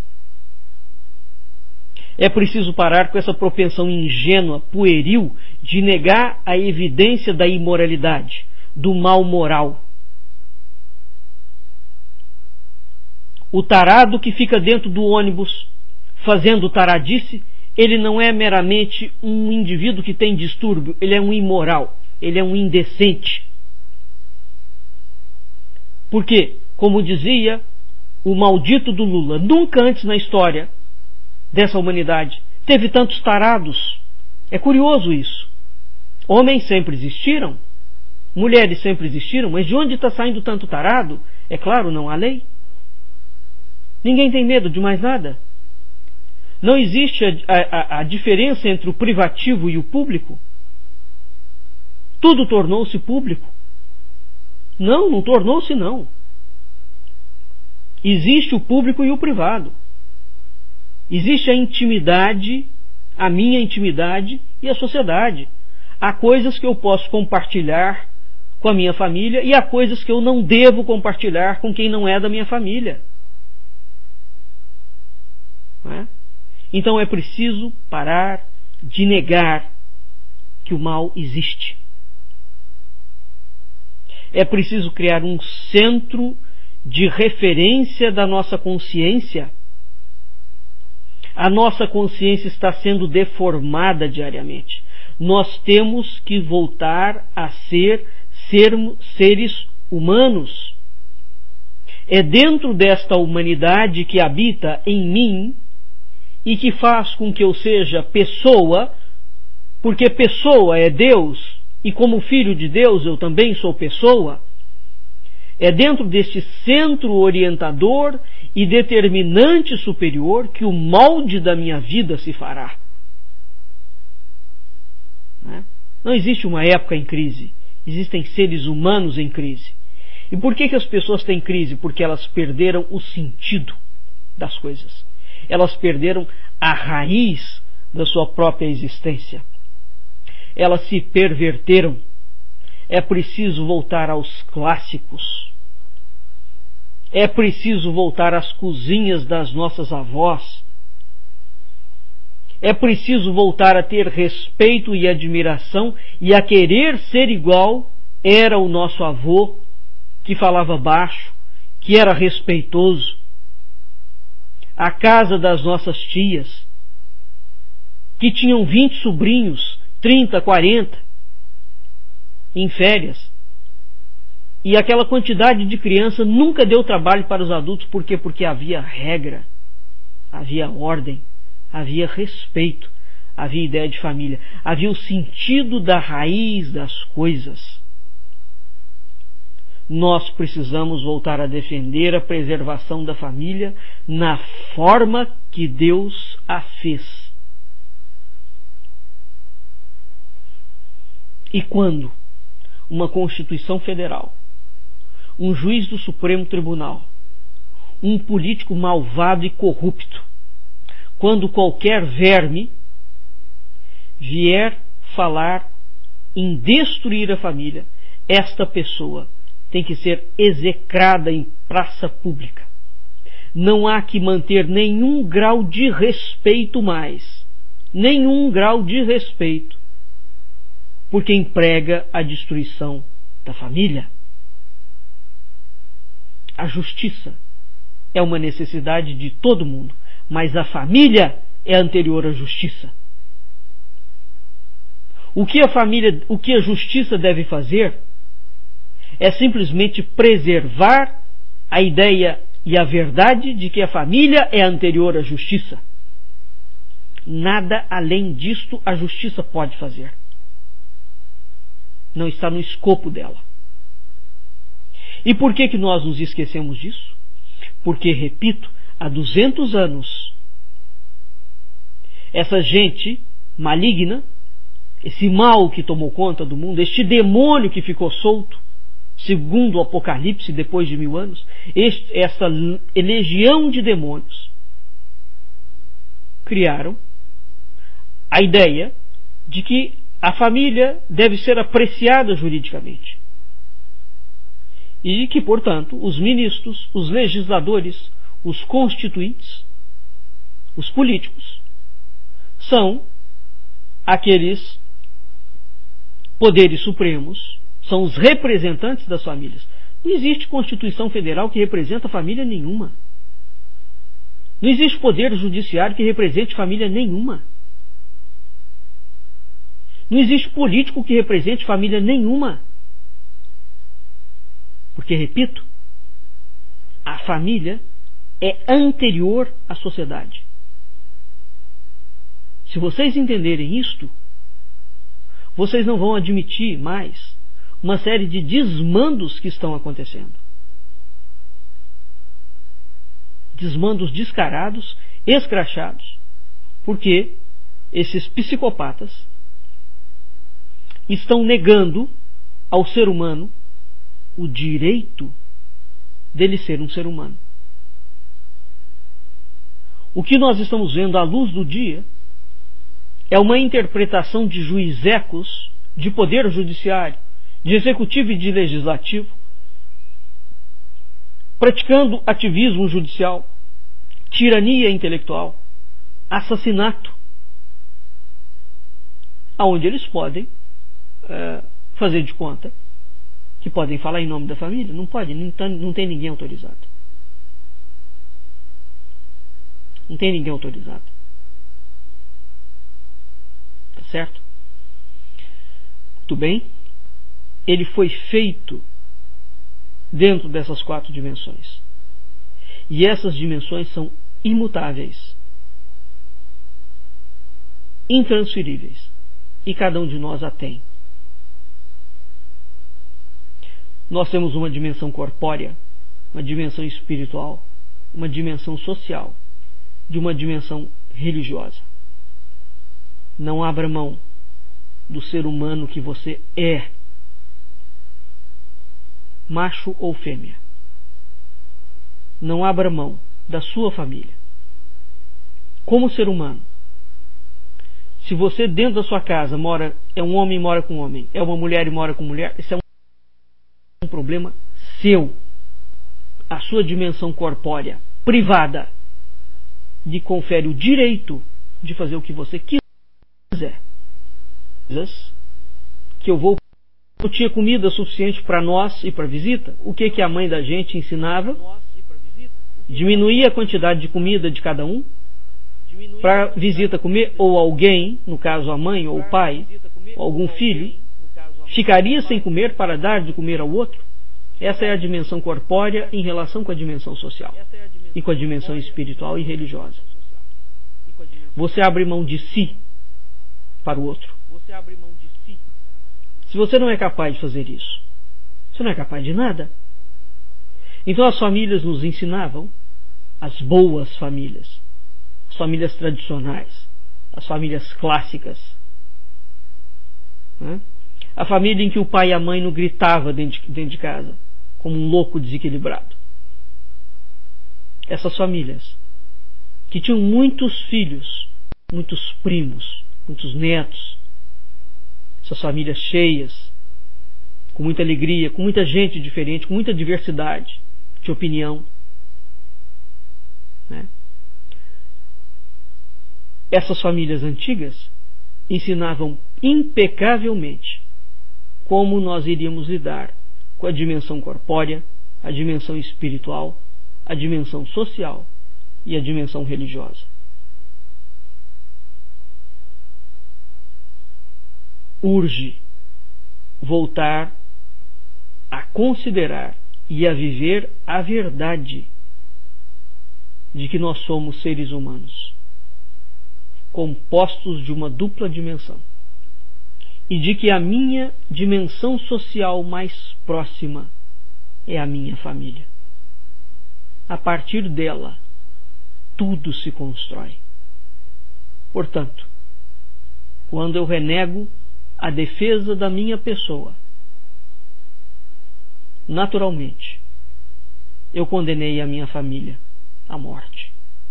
É preciso parar com essa propensão ingênua, pueril, de negar a evidência da imoralidade, do mal moral. O tarado que fica dentro do ônibus fazendo taradice, ele não é meramente um indivíduo que tem distúrbio, ele é um imoral, ele é um indecente. Porque, como dizia o maldito do Lula, nunca antes na história dessa humanidade teve tantos tarados. É curioso isso. Homens sempre existiram, mulheres sempre existiram, mas de onde está saindo tanto tarado? É claro, não há lei. Ninguém tem medo de mais nada. Não existe a, a, a diferença entre o privativo e o público. Tudo tornou-se público. Não, não tornou-se não. Existe o público e o privado. Existe a intimidade, a minha intimidade e a sociedade. Há coisas que eu posso compartilhar com a minha família e há coisas que eu não devo compartilhar com quem não é da minha família. Não é? Então é preciso parar de negar que o mal existe. É preciso criar um centro de referência da nossa consciência. A nossa consciência está sendo deformada diariamente. Nós temos que voltar a ser sermos, seres humanos. É dentro desta humanidade que habita em mim e que faz com que eu seja pessoa, porque pessoa é Deus, e como filho de Deus eu também sou pessoa. É dentro deste centro orientador e determinante superior que o molde da minha vida se fará. Não existe uma época em crise. Existem seres humanos em crise. E por que que as pessoas têm crise? Porque elas perderam o sentido das coisas. Elas perderam a raiz da sua própria existência. Elas se perverteram. É preciso voltar aos clássicos. É preciso voltar às cozinhas das nossas avós. É preciso voltar a ter respeito e admiração e a querer ser igual era o nosso avô, que falava baixo, que era respeitoso. A casa das nossas tias, que tinham vinte sobrinhos, trinta, quarenta, em férias. E aquela quantidade de criança nunca deu trabalho para os adultos. Por quê? Porque havia regra, havia ordem, havia respeito, havia ideia de família, havia o sentido da raiz das coisas. Nós precisamos voltar a defender a preservação da família na forma que Deus a fez. E quando uma Constituição Federal, um juiz do Supremo Tribunal, um político malvado e corrupto, quando qualquer verme vier falar em destruir a família, esta pessoa tem que ser execrada em praça pública. Não há que manter nenhum grau de respeito mais. Nenhum grau de respeito. Por quem prega a destruição da família. A justiça é uma necessidade de todo mundo, mas a família é anterior à justiça. O que a família, o que a justiça deve fazer é simplesmente preservar a ideia e a verdade de que a família é anterior à justiça. Nada além disto a justiça pode fazer. Não está no escopo dela. E por que que nós nos esquecemos disso? Porque, repito, há duzentos anos, essa gente maligna, esse mal que tomou conta do mundo, este demônio que ficou solto, segundo o Apocalipse, depois de mil anos, este, essa legião de demônios, criaram a ideia de que a família deve ser apreciada juridicamente. E que, portanto, os ministros, os legisladores, os constituintes, os políticos, são aqueles poderes supremos, são os representantes das famílias. Não existe Constituição Federal que representa família nenhuma. Não existe poder judiciário que represente família nenhuma. Não existe político que represente família nenhuma. Porque, repito, a família é anterior à sociedade. Se vocês entenderem isto, vocês não vão admitir mais uma série de desmandos que estão acontecendo. Desmandos descarados, escrachados, porque esses psicopatas estão negando ao ser humano o direito dele ser um ser humano. O que nós estamos vendo à luz do dia é uma interpretação de juizecos, de poder judiciário, de executivo e de legislativo, praticando ativismo judicial, tirania intelectual, assassinato. onde eles podem é, fazer de conta que podem falar em nome da família. Não pode, não, tá, não tem ninguém autorizado. Não tem ninguém autorizado. Tá certo? Muito bem. Ele foi feito dentro dessas quatro dimensões. E essas dimensões são imutáveis, intransferíveis. E cada um de nós a tem. Nós temos uma dimensão corpórea, uma dimensão espiritual, uma dimensão social, de uma dimensão religiosa. Não abra mão do ser humano que você é, macho ou fêmea. Não abra mão da sua família. Como ser humano, se você dentro da sua casa mora, é um homem e mora com homem, é uma mulher e mora com mulher, isso é um problema seu. A sua dimensão corpórea, privada, lhe confere o direito de fazer o que você quiser. Que eu vou... Eu tinha comida suficiente para nós e para visita. O que que a mãe da gente ensinava? Diminuir a quantidade de comida de cada um para visita comer, ou alguém, no caso a mãe ou o pai, ou algum filho, ficaria sem comer para dar de comer ao outro. Essa é a dimensão corpórea em relação com a dimensão social e com a dimensão espiritual e religiosa. Você abre mão de si para o outro. Se você não é capaz de fazer isso, você não é capaz de nada. Então as famílias nos ensinavam, as boas famílias, as famílias tradicionais, as famílias clássicas, né? A família em que o pai e a mãe não gritavam dentro de, dentro de casa, como um louco desequilibrado. Essas famílias que tinham muitos filhos, muitos primos, muitos netos, essas famílias cheias, com muita alegria, com muita gente diferente, com muita diversidade de opinião, né? Essas famílias antigas ensinavam impecavelmente como nós iríamos lidar com a dimensão corpórea, a dimensão espiritual, a dimensão social e a dimensão religiosa. Urge voltar a considerar e a viver a verdade de que nós somos seres humanos, compostos de uma dupla dimensão, e de que a minha dimensão social mais próxima é a minha família. A partir dela, tudo se constrói. Portanto, quando eu renego a defesa da minha pessoa, naturalmente, eu condenei a minha família à morte.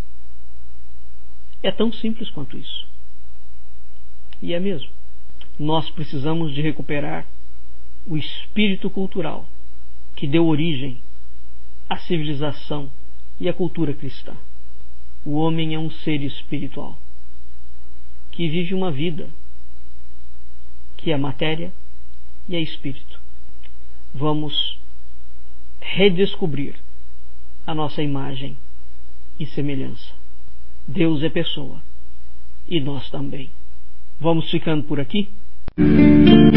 É tão simples quanto isso. E é mesmo. Nós precisamos de recuperar o espírito cultural que deu origem à civilização e à cultura cristã. O homem é um ser espiritual que vive uma vida que é matéria e é espírito. Vamos redescobrir a nossa imagem e semelhança. Deus é pessoa e nós também. Vamos ficando por aqui?